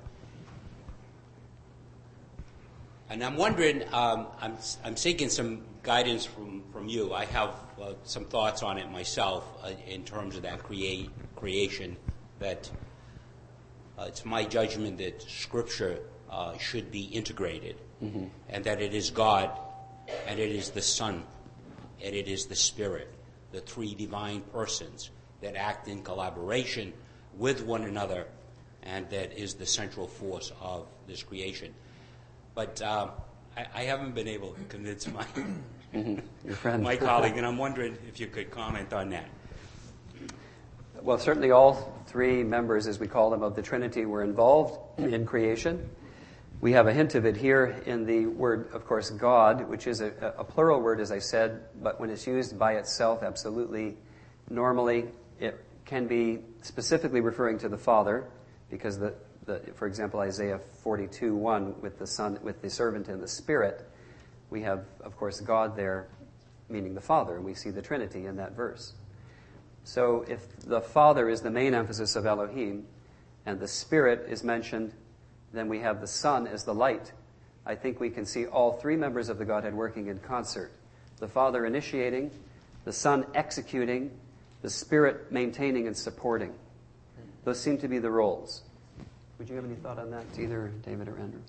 And I'm wondering, um, I'm I'm seeking some guidance from, from you. I have uh, some thoughts on it myself uh, in terms of that create creation. That uh, it's my judgment that Scripture uh, should be integrated, mm-hmm. and that it is God, and it is the Son, and it is the Spirit, the three divine persons that act in collaboration with one another, and that is the central force of this creation. But uh, I, I haven't been able to convince my mm-hmm. Your friend. my colleague, and I'm wondering if you could comment on that. Well, certainly all three members, as we call them, of the Trinity were involved in creation. We have a hint of it here in the word, of course, God, which is a, a plural word, as I said, but when it's used by itself, absolutely, normally, it can be specifically referring to the Father, because the The, for example, Isaiah forty-two one, with the Son, with the servant and the Spirit, we have, of course, God there, meaning the Father, and we see the Trinity in that verse. So if the Father is the main emphasis of Elohim, and the Spirit is mentioned, then we have the Son as the light. I think we can see all three members of the Godhead working in concert. The Father initiating, the Son executing, the Spirit maintaining and supporting. Those seem to be the roles. Would you have any thought on that, either David or Andrew?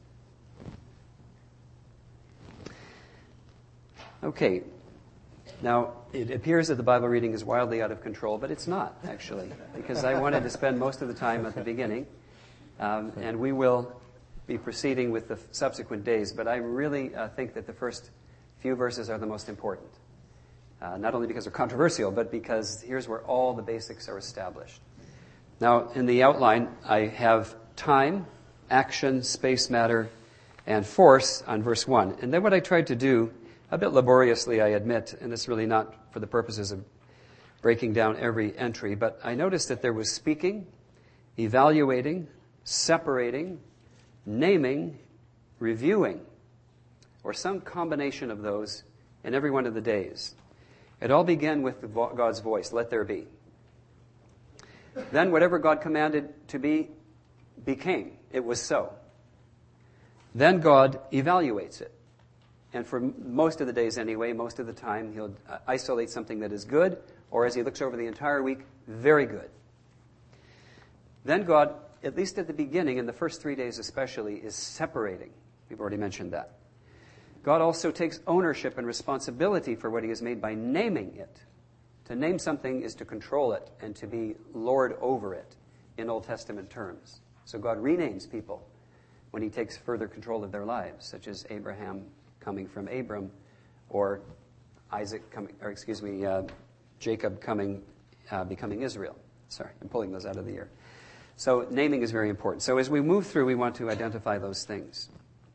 Okay. Now, it appears that the Bible reading is wildly out of control, but it's not, actually, because I wanted to spend most of the time at the beginning, um, and we will be proceeding with the subsequent days, but I really uh, think that the first few verses are the most important, uh, not only because they're controversial, but because here's where all the basics are established. Now, in the outline, I have time, action, space, matter, and force on verse one. And then what I tried to do, a bit laboriously, I admit, and it's really not for the purposes of breaking down every entry, but I noticed that there was speaking, evaluating, separating, naming, reviewing, or some combination of those in every one of the days. It all began with God's voice, let there be. Then whatever God commanded to be, became. It was so. Then God evaluates it. And for most of the days anyway, most of the time, he'll isolate something that is good, or as he looks over the entire week, very good. Then God, at least at the beginning, in the first three days especially, is separating. We've already mentioned that. God also takes ownership and responsibility for what he has made by naming it. To name something is to control it and to be Lord over it in Old Testament terms. So God renames people when he takes further control of their lives, such as Abraham coming from Abram, or Isaac coming, or excuse me, uh, Jacob coming, uh, becoming Israel. Sorry, I'm pulling those out of the air. So naming is very important. So as we move through, we want to identify those things.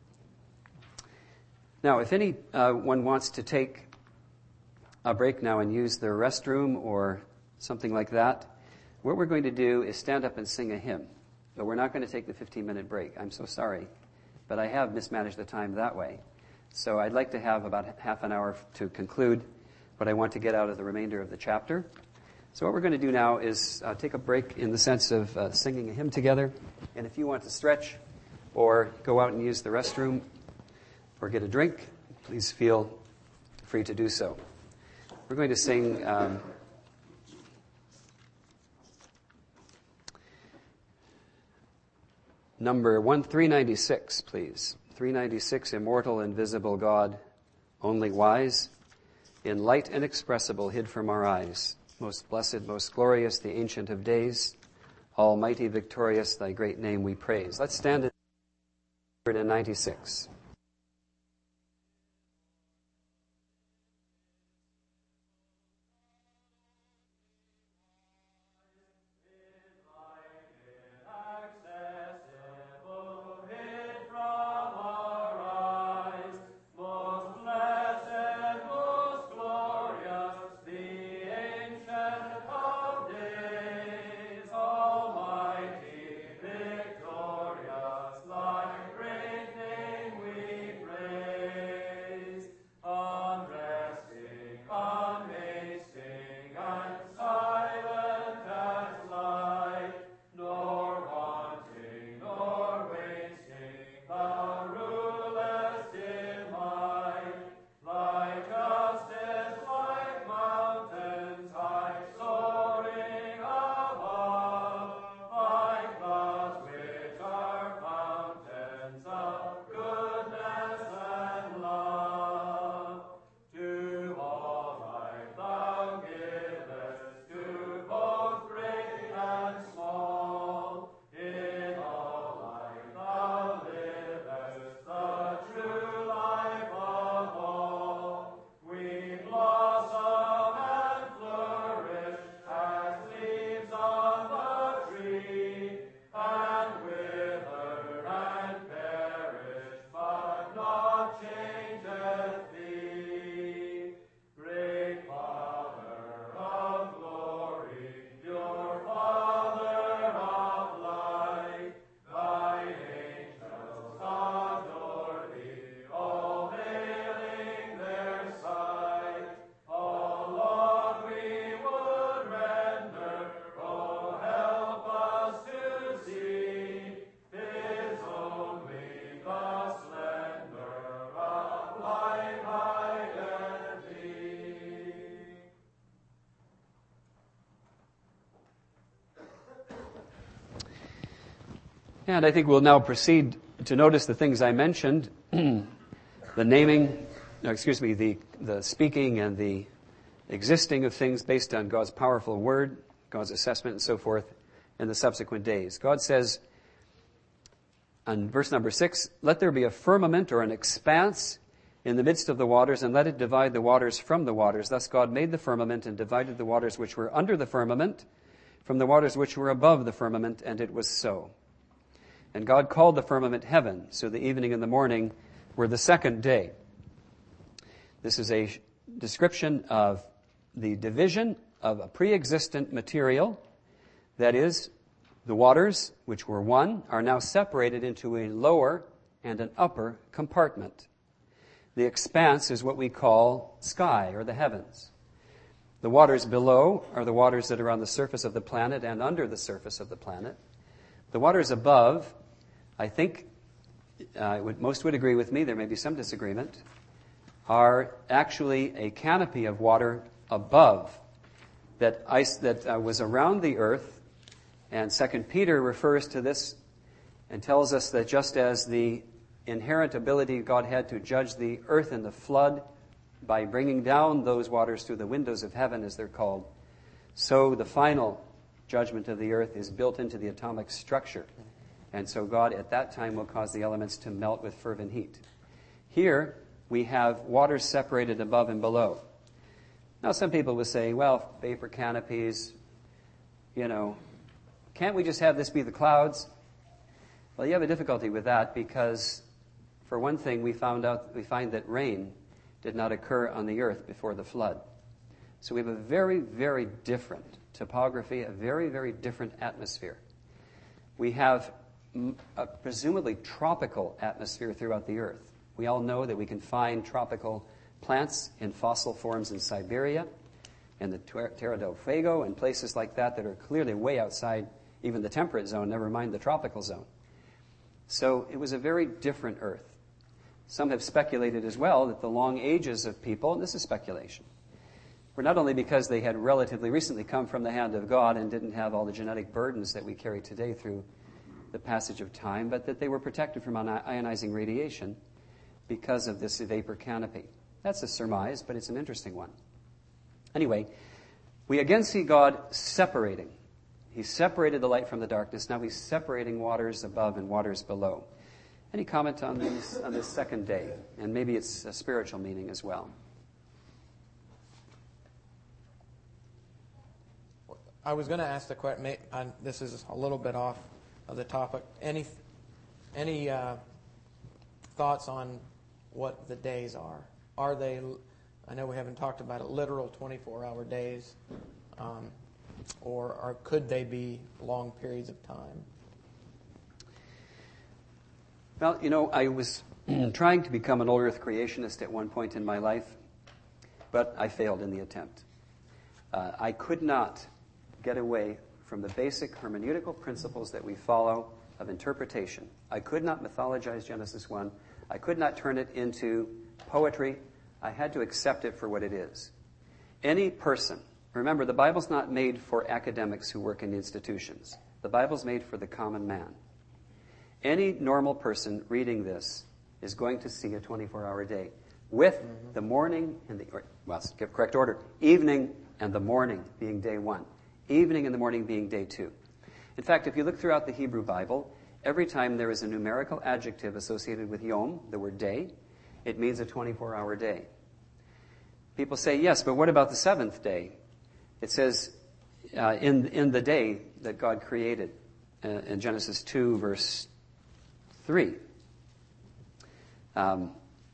Now, if anyone uh, wants to take a break now and use the restroom or something like that, what we're going to do is stand up and sing a hymn. But we're not going to take the fifteen-minute break. I'm so sorry. But I have mismanaged the time that way. So I'd like to have about half an hour to conclude what I want to get out of the remainder of the chapter. So what we're going to do now is uh, take a break in the sense of uh, singing a hymn together. And if you want to stretch or go out and use the restroom or get a drink, please feel free to do so. We're going to sing um, number one three ninety-six, please. three ninety-six, Immortal, invisible God, only wise, in light inexpressible hid from our eyes. Most blessed, most glorious, the Ancient of Days, almighty, victorious, thy great name we praise. Let's stand at one ninety-six. Most blessed, most glorious, the And I think we'll now proceed to notice the things I mentioned, the naming, no, excuse me, the, the speaking and the existing of things based on God's powerful word, God's assessment and so forth in the subsequent days. God says, on verse number six, let there be a firmament or an expanse in the midst of the waters, and let it divide the waters from the waters. Thus God made the firmament and divided the waters which were under the firmament from the waters which were above the firmament, and it was so. And God called the firmament heaven, so the evening and the morning were the second day. This is a description of the division of a pre-existent material, that is, the waters, which were one, are now separated into a lower and an upper compartment. The expanse is what we call sky, or the heavens. The waters below are the waters that are on the surface of the planet and under the surface of the planet. The waters above, I think uh, would, most would agree with me, there may be some disagreement, are actually a canopy of water above that ice that uh, was around the earth. And Second Peter refers to this and tells us that just as the inherent ability God had to judge the earth in the flood by bringing down those waters through the windows of heaven, as they're called, so the final judgment of the earth is built into the atomic structure. And so God at that time will cause the elements to melt with fervent heat. Here we have waters separated above and below. Now some people will say, well, vapor canopies, you know, can't we just have this be the clouds? Well, you have a difficulty with that because, for one thing, we found out we find that rain did not occur on the earth before the flood. So we have a very, very different topography, a very, very different atmosphere. We have a presumably tropical atmosphere throughout the earth. We all know that we can find tropical plants in fossil forms in Siberia and the Terra del Fuego and places like that that are clearly way outside even the temperate zone, never mind the tropical zone. So it was a very different earth. Some have speculated as well that the long ages of people, and this is speculation, were not only because they had relatively recently come from the hand of God and didn't have all the genetic burdens that we carry today through the passage of time, but that they were protected from ionizing radiation because of this vapor canopy. That's a surmise, but it's an interesting one. Anyway, we again see God separating. He separated the light from the darkness. Now he's separating waters above and waters below. Any comment on these on this second day? And maybe it's a spiritual meaning as well. I was going to ask the question. This is a little bit off of the topic. Any any uh, thoughts on what the days are? Are they? I know we haven't talked about it. Literal twenty-four hour days, um, or, or could they be long periods of time? Well, you know, I was trying to become an old earth creationist at one point in my life, but I failed in the attempt. Uh, I could not get away from the basic hermeneutical principles that we follow of interpretation. I could not mythologize Genesis one. I could not turn it into poetry. I had to accept it for what it is. Any person, remember, the Bible's not made for academics who work in institutions. The Bible's made for the common man. Any normal person reading this is going to see a twenty-four hour day with mm-hmm. the morning and the, or, well, let's give correct order, evening and the morning being day one, evening and the morning being day two. In fact, if you look throughout the Hebrew Bible, every time there is a numerical adjective associated with yom, the word day, it means a twenty-four hour day. People say, yes, but what about the seventh day? It says, uh, in, in the day that God created, uh, in Genesis two, verse three. Um,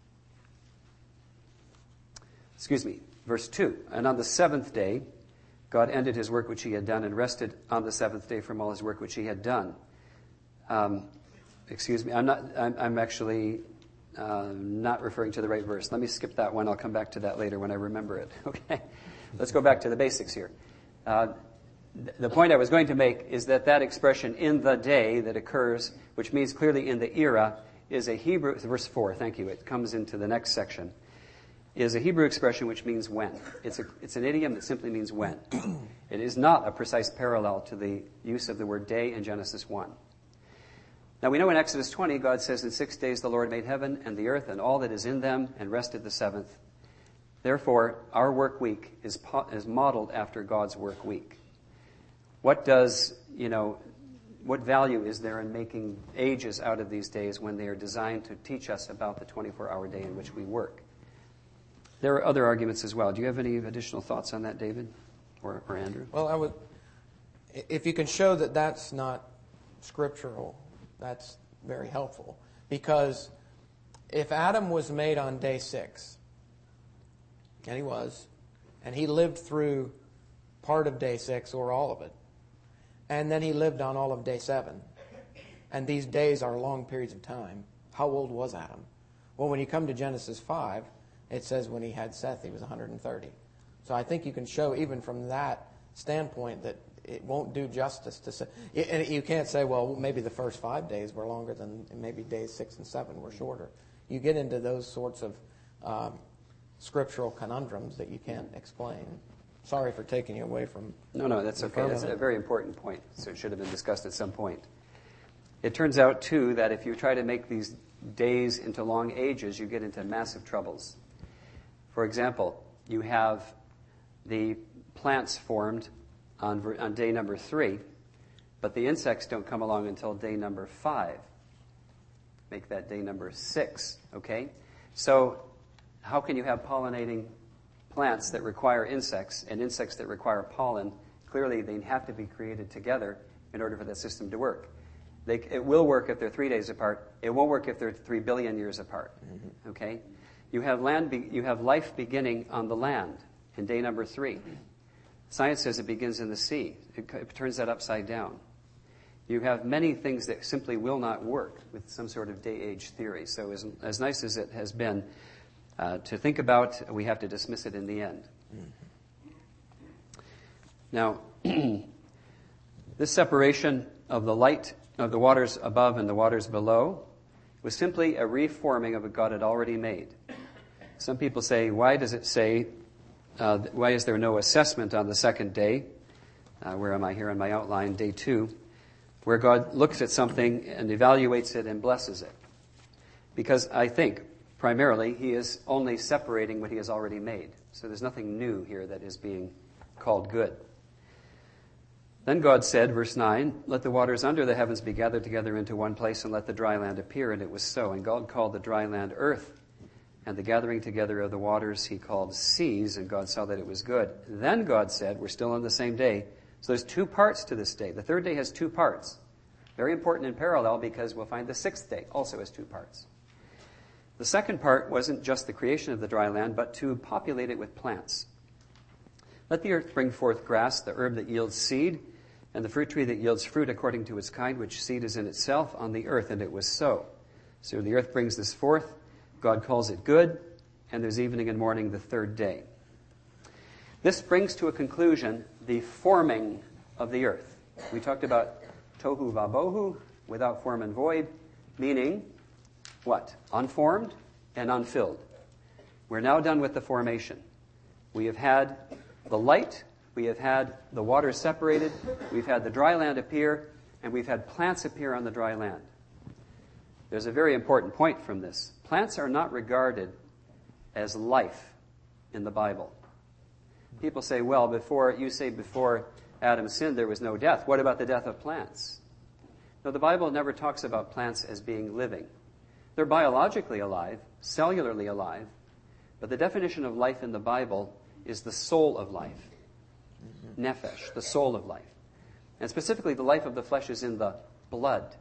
excuse me, verse two. And on the seventh day, God ended his work which he had done and rested on the seventh day from all his work which he had done. Um, excuse me, I'm not. I'm, I'm actually uh, not referring to the right verse. Let me skip that one. I'll come back to that later when I remember it. Okay, let's go back to the basics here. Uh, The point I was going to make is that that expression, in the day, that occurs, which means clearly in the era, is a Hebrew, verse four, thank you, it comes into the next section, is a Hebrew expression which means when. It's, a, it's an idiom that simply means when. It is not a precise parallel to the use of the word day in Genesis one. Now we know in Exodus twenty, God says, in six days the Lord made heaven and the earth and all that is in them, and rested the seventh. Therefore, our work week is, po- is modeled after God's work week. What does, you know, what value is there in making ages out of these days when they are designed to teach us about the twenty-four hour day in which we work? There are other arguments as well. Do you have any additional thoughts on that, David or, or Andrew? Well, I would, if you can show that that's not scriptural, that's very helpful. Because if Adam was made on day six, and he was, and he lived through part of day six or all of it, and then he lived on all of day seven, and these days are long periods of time, how old was Adam? Well, when you come to Genesis five, it says when he had Seth, he was one hundred thirty. So I think you can show even from that standpoint that it won't do justice to say. And you can't say, well, maybe the first five days were longer than maybe days six and seven were shorter. You get into those sorts of um, scriptural conundrums that you can't explain. Sorry for taking you away from... No, no, that's okay. That's a very important point, so it should have been discussed at some point. It turns out, too, that if you try to make these days into long ages, you get into massive troubles. For example, you have the plants formed on, on day number three, but the insects don't come along until day number five. Make that day number six, okay? So how can you have pollinating plants that require insects and insects that require pollen? Clearly, they have to be created together in order for that system to work. They, it will work if they're three days apart. It won't work if they're three billion years apart. Mm-hmm. Okay? You have land. Be, you have life beginning on the land in day number three. Science says it begins in the sea. It, it turns that upside down. You have many things that simply will not work with some sort of day-age theory. So as, as nice as it has been uh, to think about, we have to dismiss it in the end. Mm-hmm. Now, this separation of the light of the waters above and the waters below was simply a reforming of what God had already made. Some people say, why does it say, uh, why is there no assessment on the second day? Uh, where am I here on my outline? Day two, where God looks at something and evaluates it and blesses it. Because I think, primarily, he is only separating what he has already made. So there's nothing new here that is being called good. Then God said, verse nine, let the waters under the heavens be gathered together into one place, and let the dry land appear. And it was so. And God called the dry land earth, and the gathering together of the waters he called seas, and God saw that it was good. Then God said, we're still on the same day, so there's two parts to this day. The third day has two parts. Very important in parallel, because we'll find the sixth day also has two parts. The second part wasn't just the creation of the dry land, but to populate it with plants. Let the earth bring forth grass, the herb that yields seed, and the fruit tree that yields fruit according to its kind, which seed is in itself on the earth, and it was so. So the earth brings this forth. God calls it good, and there's evening and morning the third day. This brings to a conclusion the forming of the earth. We talked about tohu vabohu, without form and void, meaning what? Unformed and unfilled. We're now done with the formation. We have had the light, we have had the waters separated, we've had the dry land appear, and we've had plants appear on the dry land. There's a very important point from this. Plants are not regarded as life in the Bible. People say, well, before you say before Adam sinned, there was no death. What about the death of plants? No, the Bible never talks about plants as being living. They're biologically alive, cellularly alive, but the definition of life in the Bible is the soul of life. Mm-hmm. Nephesh, the soul of life. And specifically, the life of the flesh is in the blood.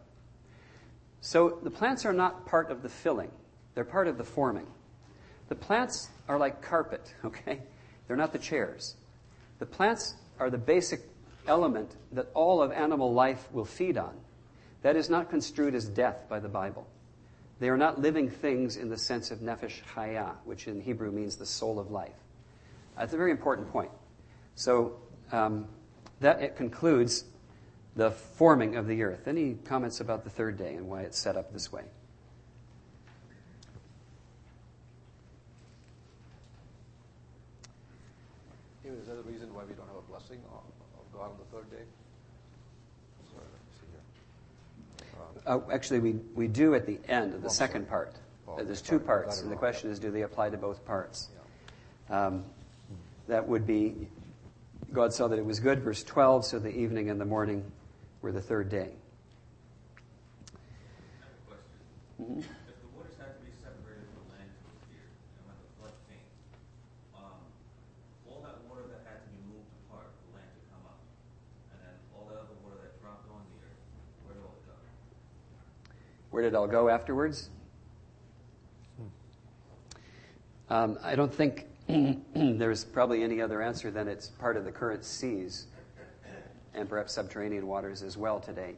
So the plants are not part of the filling. They're part of the forming. The plants are like carpet, okay? They're not the chairs. The plants are the basic element that all of animal life will feed on. That is not construed as death by the Bible. They are not living things in the sense of nefesh chaya, which in Hebrew means the soul of life. That's a very important point. So um, that it concludes the forming of the earth. Any comments about the third day and why it's set up this way? Even is that the reason why we don't have a blessing of God on the third day? Sorry, let me see here. Um, Uh, actually, we, we do at the end of the Oh, second sorry. part. Oh, Uh, There's sorry, two I parts, got it and the wrong. question is, do they apply to both parts? Um, that would be, God saw that it was good, verse twelve, so the evening and the morning were the third day. I have a question. Mm-hmm. If the waters had to be separated from land to appear, and when the flood came, um, all that water that had to be moved apart for land to come up, and then all that other water that dropped on the earth, where did all it go? Where did it all go afterwards? Um, I don't think there's probably any other answer than it's part of the current seas and perhaps subterranean waters as well today.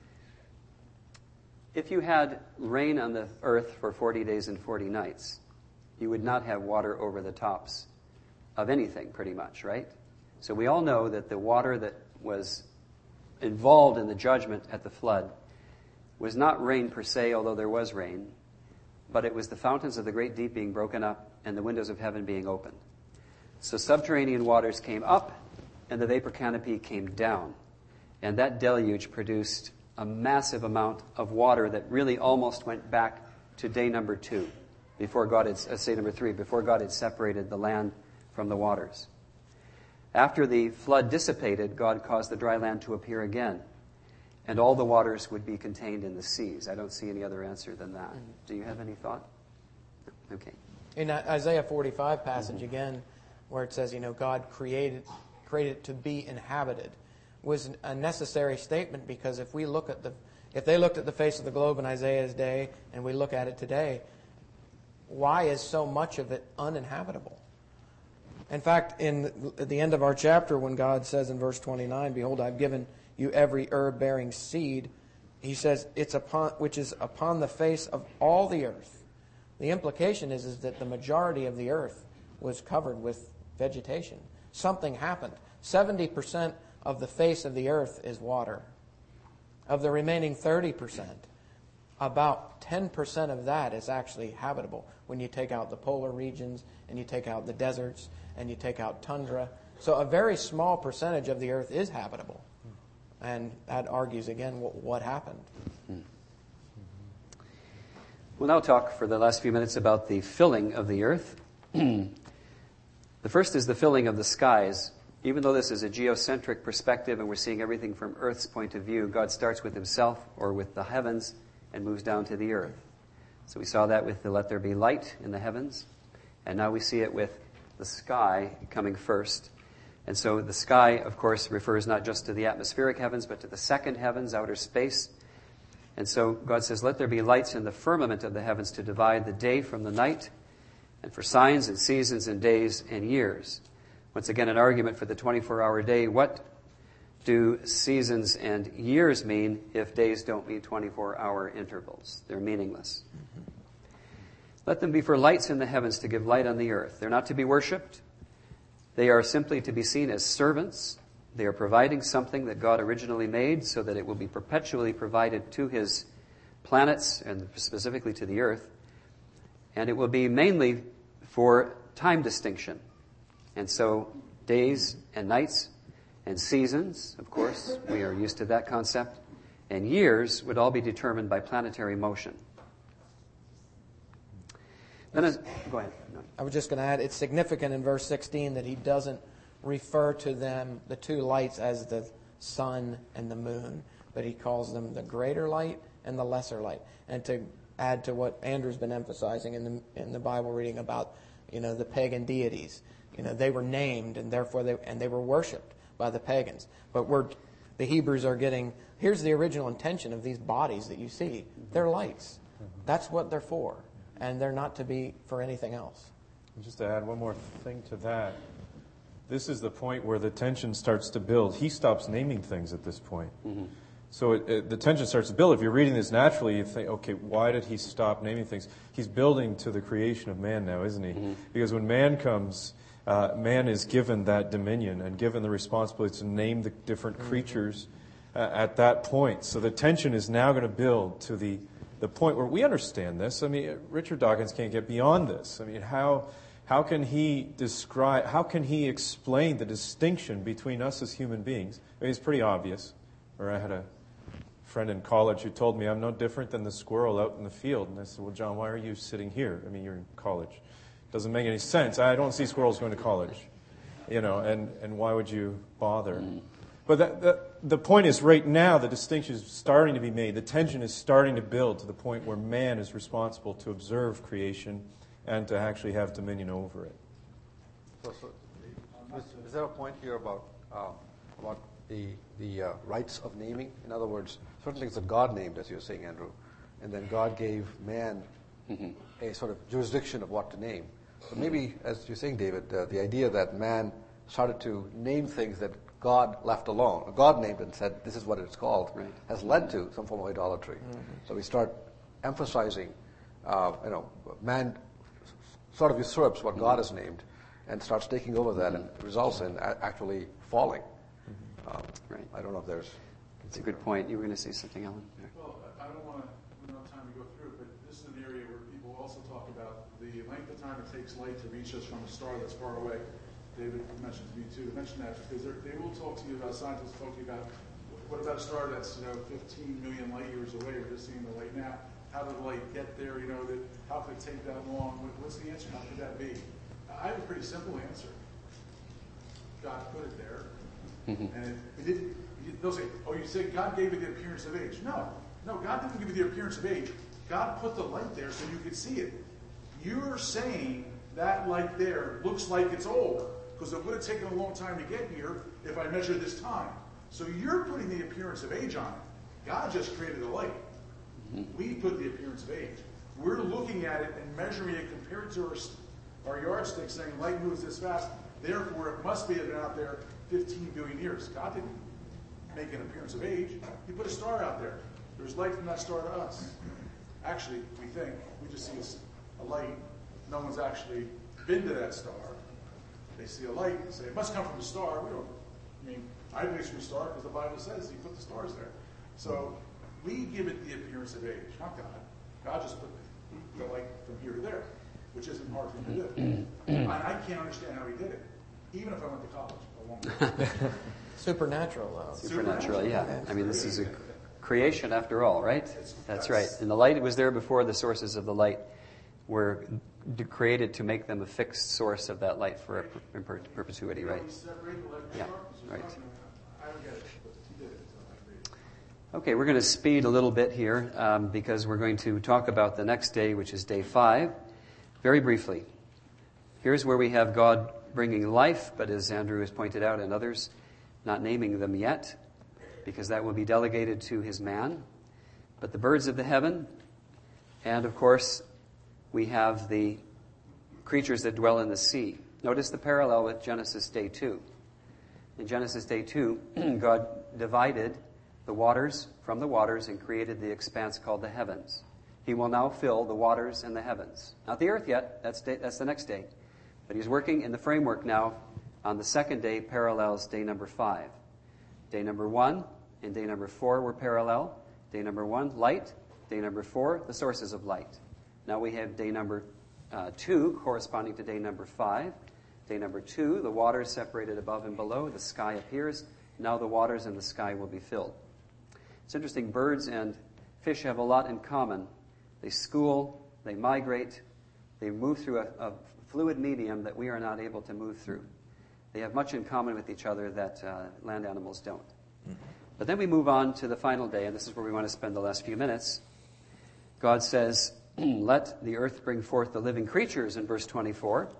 If you had rain on the earth for forty days and forty nights, you would not have water over the tops of anything, pretty much, right? So we all know that the water that was involved in the judgment at the flood was not rain per se, although there was rain, but it was the fountains of the great deep being broken up and the windows of heaven being opened. So subterranean waters came up and the vapor canopy came down. And that deluge produced a massive amount of water that really almost went back to day number two, before God had, uh, say number three, before God had separated the land from the waters. After the flood dissipated, God caused the dry land to appear again, and all the waters would be contained in the seas. I don't see any other answer than that. Do you have any thought? Okay. In Isaiah forty-five passage mm-hmm. again, where it says, you know, God created created it to be inhabited, was a necessary statement, because if we look at the, if they looked at the face of the globe in Isaiah's day and we look at it today, why is so much of it uninhabitable? In fact, in at the end of our chapter, when God says in verse twenty-nine, "Behold, I've given you every herb-bearing seed," He says, "It's upon which is upon the face of all the earth." The implication is, is that the majority of the earth was covered with vegetation. Something happened. seventy percent of the face of the earth is water. Of the remaining thirty percent, about ten percent of that is actually habitable when you take out the polar regions and you take out the deserts and you take out tundra. So a very small percentage of the earth is habitable. And that argues again what, what happened. We'll now talk for the last few minutes about the filling of the earth. The first is the filling of the skies. Even though this is a geocentric perspective and we're seeing everything from Earth's point of view, God starts with himself or with the heavens and moves down to the earth. So we saw that with the "let there be light" in the heavens, and now we see it with the sky coming first. And so the sky, of course, refers not just to the atmospheric heavens, but to the second heavens, outer space. And so God says, "Let there be lights in the firmament of the heavens to divide the day from the night, and for signs and seasons and days and years." Once again, an argument for the twenty-four hour day. What do seasons and years mean if days don't mean twenty-four hour intervals? They're meaningless. Mm-hmm. Let them be for lights in the heavens to give light on the earth. They're not to be worshipped. They are simply to be seen as servants. They are providing something that God originally made so that it will be perpetually provided to his planets and specifically to the earth. And it will be mainly for time distinction. And so days and nights and seasons, of course, we are used to that concept, and years would all be determined by planetary motion. Then, as, go ahead. No. I was just going to add, it's significant in verse sixteen that he doesn't refer to them, the two lights, as the sun and the moon, but he calls them the greater light and the lesser light. And to add to what Andrew's been emphasizing in the in the Bible reading about, you know, the pagan deities, you know, they were named and therefore they and they were worshipped by the pagans. But we're the Hebrews are getting, here's the original intention of these bodies that you see. They're lights. That's what they're for. And they're not to be for anything else. And just to add one more thing to that, this is the point where the tension starts to build. He stops naming things at this point. Mm-hmm. So it, it, the tension starts to build. If you're reading this naturally, you think, okay, why did he stop naming things? He's building to the creation of man now, isn't he? Mm-hmm. Because when man comes, uh, man is given that dominion and given the responsibility to name the different mm-hmm. creatures uh, at that point. So the tension is now going to build to the the point where we understand this. I mean, Richard Dawkins can't get beyond this. I mean, how how can he describe, how can he explain the distinction between us as human beings? I mean, it's pretty obvious. Or I had a friend in college who told me I'm no different than the squirrel out in the field. And I said, well, John, why are you sitting here? I mean, you're in college. Doesn't make any sense. I don't see squirrels going to college. You know, and, and why would you bother? But that, that, the point is, right now, the distinction is starting to be made. The tension is starting to build to the point where man is responsible to observe creation and to actually have dominion over it. So, so is, is there a point here about uh, about the the uh, rights of naming? In other words, certain things that God named, as you were saying, Andrew, and then God gave man mm-hmm. a sort of jurisdiction of what to name. But maybe, as you're saying, David, uh, the idea that man started to name things that God left alone, God named it and said, this is what it's called, right. has led to some form of idolatry. Mm-hmm. So we start emphasizing, uh, you know, man sort of usurps what mm-hmm. God has named and starts taking over that mm-hmm. and results in a- actually falling. Mm-hmm. Um, right. I don't know if there's... That's a good point. You were going to say something, Ellen? Yeah. Well, I don't want to, we don't have time to go through it, but this is an area where people also talk about the length of time it takes light to reach us from a star that's far away. David mentioned to me too, mentioned that because they will talk to you about, scientists talk to you about, what about a star that's, you know, fifteen million light years away? We're just seeing the light now. How did the light get there? You know, that how could it take that long? What, what's the answer? How could that be? I have a pretty simple answer. God put it there. Mm-hmm. And it, it didn't, they'll say, oh, you say God gave it the appearance of age. No. No, God didn't give it the appearance of age. God put the light there so you could see it. You're saying that light there looks like it's old because it would have taken a long time to get here if I measured this time. So you're putting the appearance of age on it. God just created the light. Mm-hmm. We put the appearance of age. We're looking at it and measuring it compared to our, our yardstick saying light moves this fast. Therefore, it must be been out there fifteen billion years. God didn't make an appearance of age. He put a star out there. There's light from that star to us. Actually, we think, we just see a light. No one's actually been to that star. They see a light and say, it must come from the star. We don't, I mean, I believe it's from the star because the Bible says he put the stars there. So we give it the appearance of age, not God. God just put the light from here to there, which isn't hard for him to do. And I can't understand how he did it, even if I went to college. I won't. Supernatural, though. Supernatural, yeah. I mean, this is a creation after all, right? That's right. And the light was there before the sources of the light were created to make them a fixed source of that light for in perpetuity, right? Yeah, right. Okay, we're going to speed a little bit here um, because we're going to talk about the next day, which is day five, very briefly. Here's where we have God bringing life, but as Andrew has pointed out and others, not naming them yet, because that will be delegated to his man. But the birds of the heaven, and of course, we have the creatures that dwell in the sea. Notice the parallel with Genesis day two. In Genesis day two, God divided the waters from the waters and created the expanse called the heavens. He will now fill the waters and the heavens. Not the earth yet, that's, day, that's the next day. But he's working in the framework now. On the second day parallels day number five. Day number one and day number four were parallel. Day number one, light. Day number four, the sources of light. Now we have day number uh, two corresponding to day number five. Day number two, the waters separated above and below. The sky appears. Now the waters and the sky will be filled. It's interesting, birds and fish have a lot in common. They school, they migrate, they move through a, a fluid medium that we are not able to move through. They have much in common with each other that uh, land animals don't. Mm-hmm. But then we move on to the final day, and this is where we want to spend the last few minutes. God says, let the earth bring forth the living creatures in verse twenty-four.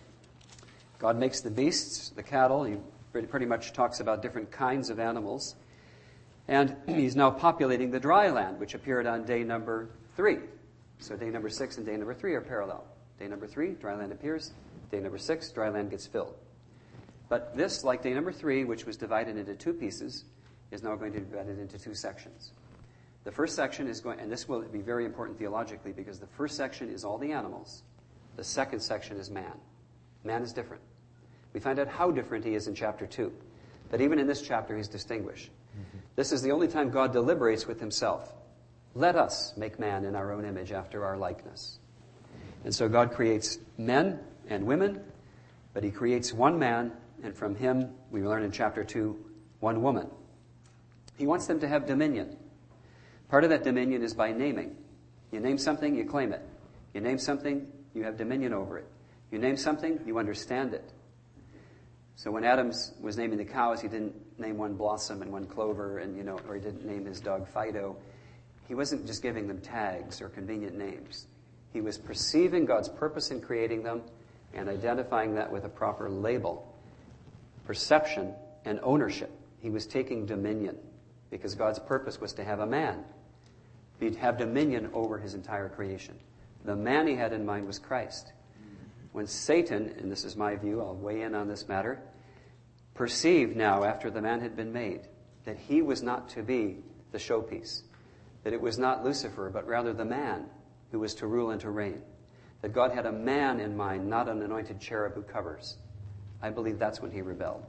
God makes the beasts, the cattle. He pretty much talks about different kinds of animals. And he's now populating the dry land, which appeared on day number three. So day number six and day number three are parallel. Day number three, dry land appears. Day number six, dry land gets filled. But this, like day number three, which was divided into two pieces, is now going to be divided into two sections. The first section is going, and this will be very important theologically, because the first section is all the animals. The second section is man. Man is different. We find out how different he is in chapter two. But even in this chapter, he's distinguished. Mm-hmm. This is the only time God deliberates with himself. Let us make man in our own image after our likeness. And so God creates men and women, but he creates one man, and from him, we learn in chapter two, one woman. He wants them to have dominion. Part of that dominion is by naming. You name something, you claim it. You name something, you have dominion over it. You name something, you understand it. So when Adam was naming the cows, he didn't name one Blossom and one Clover, and you know, or he didn't name his dog Fido. He wasn't just giving them tags or convenient names. He was perceiving God's purpose in creating them and identifying that with a proper label, perception, and ownership. He was taking dominion because God's purpose was to have a man. He'd have dominion over his entire creation. The man he had in mind was Christ. When Satan, and this is my view, I'll weigh in on this matter, perceived now after the man had been made that he was not to be the showpiece, that it was not Lucifer, but rather the man who was to rule and to reign, that God had a man in mind, not an anointed cherub who covers. I believe that's when he rebelled.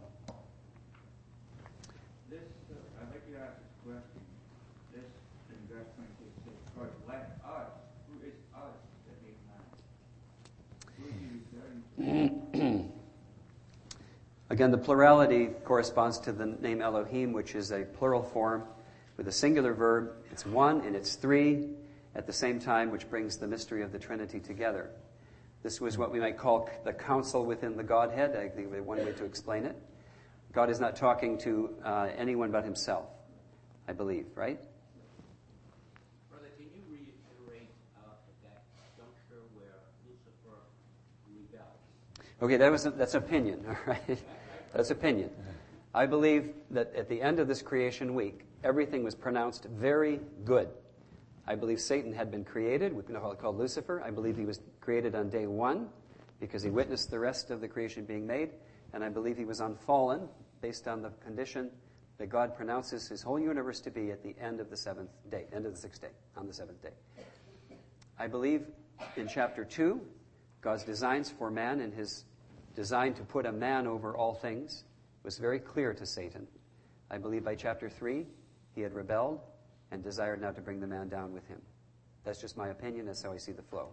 This, uh, I'd like you to ask this question. This investment is says, God, let us, who is us that make man? Who are you referring to? Again, the plurality corresponds to the name Elohim, which is a plural form with a singular verb. It's one and it's three at the same time, which brings the mystery of the Trinity together. This was what we might call the council within the Godhead. I think one way to explain it. God is not talking to uh, anyone but himself, I believe, right? Brother, can you reiterate uh, that juncture where Lucifer rebelled? Okay, that was that's opinion, all right? That's opinion. I believe that at the end of this creation week, everything was pronounced very good. I believe Satan had been created, we call it called Lucifer. I believe he was created on day one because he witnessed the rest of the creation being made. And I believe he was unfallen based on the condition that God pronounces his whole universe to be at the end of the seventh day, end of the sixth day, on the seventh day. I believe in chapter two, God's designs for man and his design to put a man over all things was very clear to Satan. I believe by chapter three, he had rebelled and desired now to bring the man down with him. That's just my opinion. That's how I see the flow.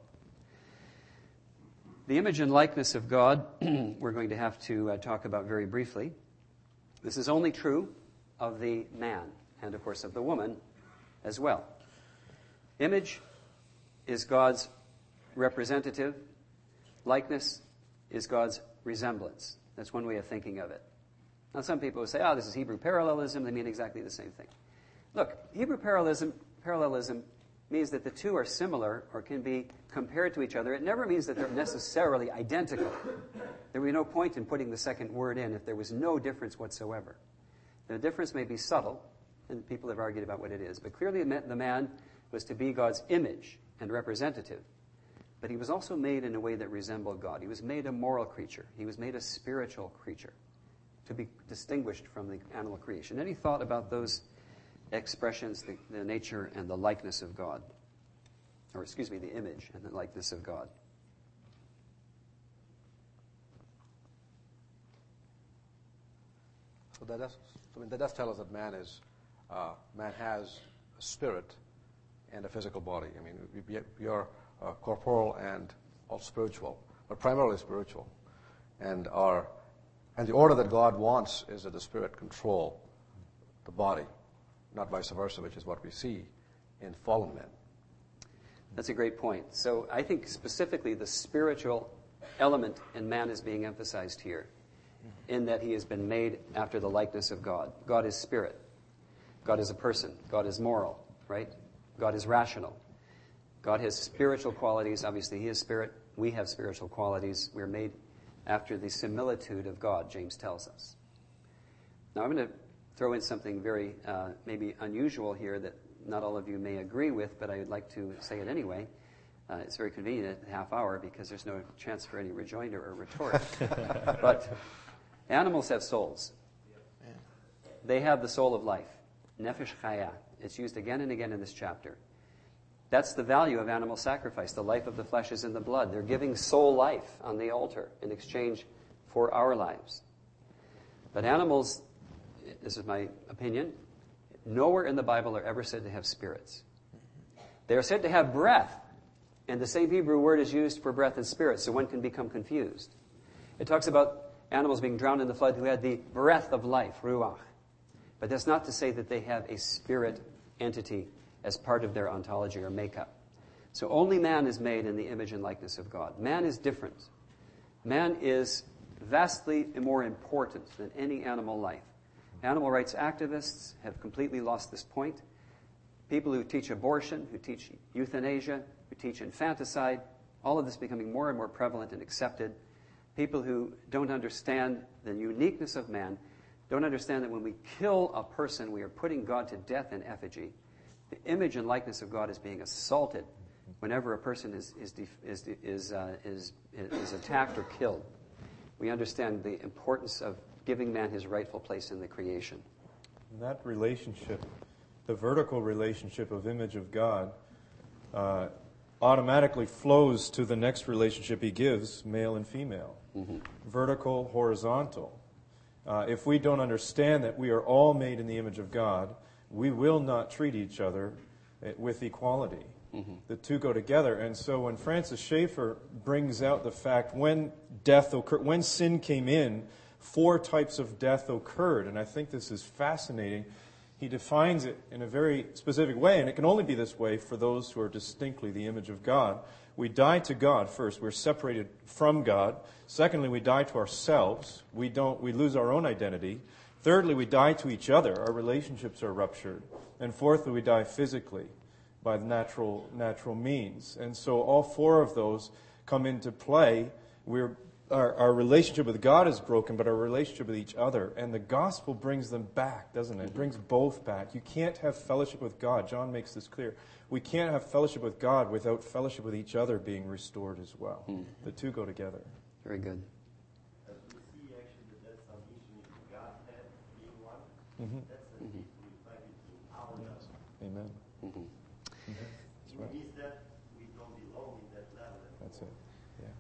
The image and likeness of God, we're going to have to uh, talk about very briefly. This is only true of the man and, of course, of the woman as well. Image is God's representative. Likeness is God's resemblance. That's one way of thinking of it. Now, some people will say, oh, this is Hebrew parallelism. They mean exactly the same thing. Look, Hebrew parallelism, parallelism means that the two are similar or can be compared to each other. It never means that they're necessarily identical. There would be no point in putting the second word in if there was no difference whatsoever. The difference may be subtle, and people have argued about what it is, but clearly the man was to be God's image and representative. But he was also made in a way that resembled God. He was made a moral creature. He was made a spiritual creature to be distinguished from the animal creation. Any thought about those expressions, the, the nature and the likeness of God? Or, excuse me, the image and the likeness of God. So that does, I mean, that does tell us that man is, uh, man has a spirit and a physical body. I mean, we, we are uh, corporal and all spiritual, but primarily spiritual. And our, and the order that God wants is that the spirit control the body, not vice versa, which is what we see in fallen men. That's a great point. So I think specifically the spiritual element in man is being emphasized here, in that he has been made after the likeness of God. God is spirit. God is a person. God is moral, right? God is rational. God has spiritual qualities. Obviously, he is spirit. We have spiritual qualities. We're made after the similitude of God, James tells us. Now, I'm going to throw in something very uh, maybe unusual here that not all of you may agree with, but I would like to say it anyway. Uh, it's very convenient at the half hour because there's no chance for any rejoinder or retort. But animals have souls. They have the soul of life, nefesh chaya. It's used again and again in this chapter. That's the value of animal sacrifice. The life of the flesh is in the blood. They're giving soul life on the altar in exchange for our lives. But animals, this is my opinion, nowhere in the Bible are ever said to have spirits. They are said to have breath, and the same Hebrew word is used for breath and spirit, so one can become confused. It talks about animals being drowned in the flood who had the breath of life, ruach. But that's not to say that they have a spirit entity as part of their ontology or makeup. So only man is made in the image and likeness of God. Man is different. Man is vastly more important than any animal life. Animal rights activists have completely lost this point. People who teach abortion, who teach euthanasia, who teach infanticide, all of this becoming more and more prevalent and accepted. People who don't understand the uniqueness of man, don't understand that when we kill a person, we are putting God to death in effigy. The image and likeness of God is being assaulted whenever a person is is is is uh, is, is attacked or killed. We understand the importance of giving man his rightful place in the creation. And that relationship, the vertical relationship of image of God, uh, automatically flows to the next relationship he gives, male and female. Mm-hmm. Vertical, horizontal. Uh, if we don't understand that we are all made in the image of God, we will not treat each other with equality. Mm-hmm. The two go together. And so when Francis Schaeffer brings out the fact when death occurred, when sin came in, four types of death occurred. And I think this is fascinating. He defines it in a very specific way, and it can only be this way for those who are distinctly the image of God. We die to God first. We're separated from God. Secondly, we die to ourselves. We don't. We lose our own identity. Thirdly, we die to each other. Our relationships are ruptured. And fourthly, we die physically by the natural natural means. And so all four of those come into play. We're Our, our relationship with God is broken, but our relationship with each other. And the gospel brings them back, doesn't it? It brings both back. You can't have fellowship with God. John makes this clear. We can't have fellowship with God without fellowship with each other being restored as well. Mm. The two go together. Very good. As we see actually that that salvation is Godhead being one, mm-hmm. that's a mm-hmm. deep reflected in our yes. God. Amen. Mm-hmm. Mm-hmm. That's right. It means that we don't belong in that level. That's it. Yes.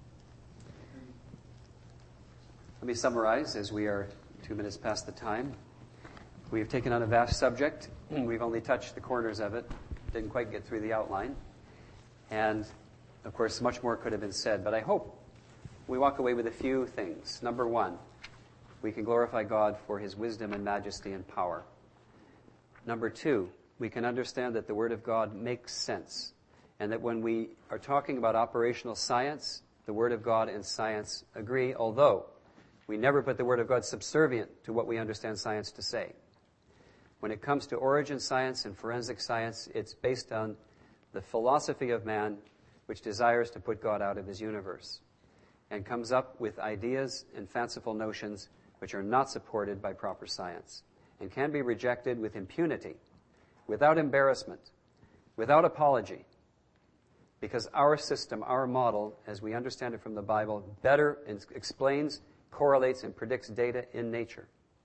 Let me summarize as we are two minutes past the time. We have taken on a vast subject. We've only touched the corners of it. Didn't quite get through the outline. And, of course, much more could have been said. But I hope we walk away with a few things. Number one, we can glorify God for his wisdom and majesty and power. Number two, we can understand that the Word of God makes sense. And that when we are talking about operational science, the Word of God and science agree, although we never put the Word of God subservient to what we understand science to say. When it comes to origin science and forensic science, it's based on the philosophy of man, which desires to put God out of his universe, and comes up with ideas and fanciful notions which are not supported by proper science, and can be rejected with impunity, without embarrassment, without apology, because our system, our model, as we understand it from the Bible, better explains, correlates, and predicts data in nature.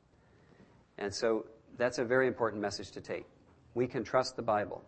And so that's a very important message to take. We can trust the Bible.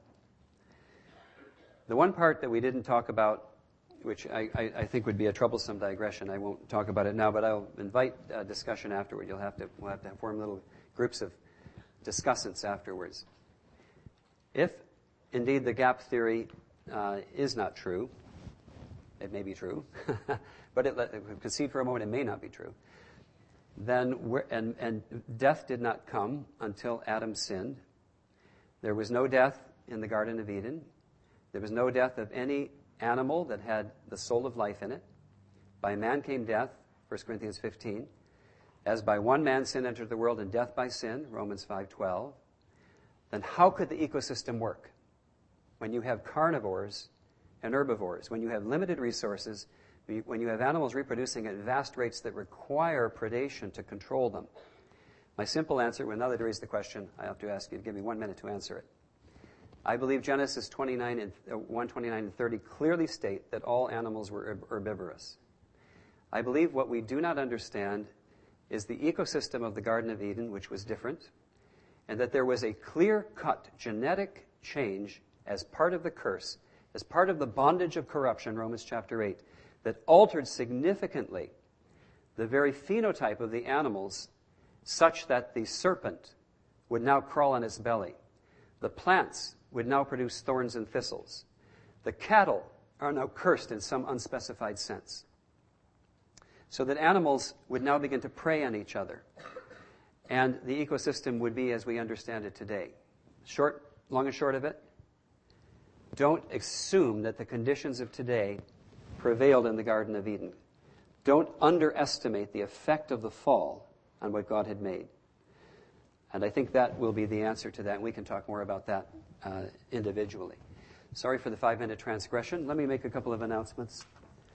The one part that we didn't talk about, which I, I, I think would be a troublesome digression, I won't talk about it now, but I'll invite a discussion afterward. You'll have to, we'll have to form little groups of discussants afterwards. If indeed the gap theory uh, is not true, it may be true, but it, it, concede for a moment it may not be true, then we're, and, and death did not come until Adam sinned. There was no death in the Garden of Eden. There was no death of any animal that had the soul of life in it. By man came death, First Corinthians fifteen. As by one man sin entered the world, and death by sin, Romans five twelve. Then how could the ecosystem work? When you have carnivores and herbivores, when you have limited resources, when you have animals reproducing at vast rates that require predation to control them. My simple answer, well, now that I raised the question, I have to ask you to give me one minute to answer it. I believe Genesis twenty-nine and uh, one twenty-nine and thirty clearly state that all animals were herbivorous. I believe what we do not understand is the ecosystem of the Garden of Eden, which was different, and that there was a clear-cut genetic change as part of the curse, as part of the bondage of corruption, Romans chapter eight, that altered significantly the very phenotype of the animals such that the serpent would now crawl on its belly. The plants would now produce thorns and thistles. The cattle are now cursed in some unspecified sense. So that animals would now begin to prey on each other. And the ecosystem would be as we understand it today. Short long and short of it, don't assume that the conditions of today prevailed in the Garden of Eden. Don't underestimate the effect of the fall on what God had made. And I think that will be the answer to that, and we can talk more about that uh, individually. Sorry for the five-minute transgression. Let me make a couple of announcements.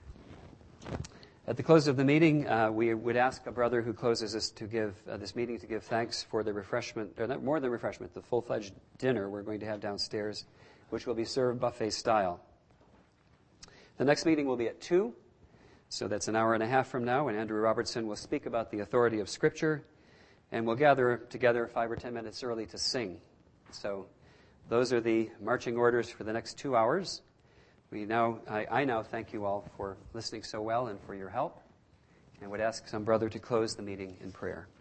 At the close of the meeting, uh, we would ask a brother who closes us to give uh, this meeting to give thanks for the refreshment, or not, more than refreshment, the full-fledged dinner we're going to have downstairs, which will be served buffet style. The next meeting will be at two, so that's an hour and a half from now, and Andrew Robertson will speak about the authority of Scripture, and we'll gather together five or ten minutes early to sing. So those are the marching orders for the next two hours. We now, I, I now thank you all for listening so well and for your help, and would ask some brother to close the meeting in prayer.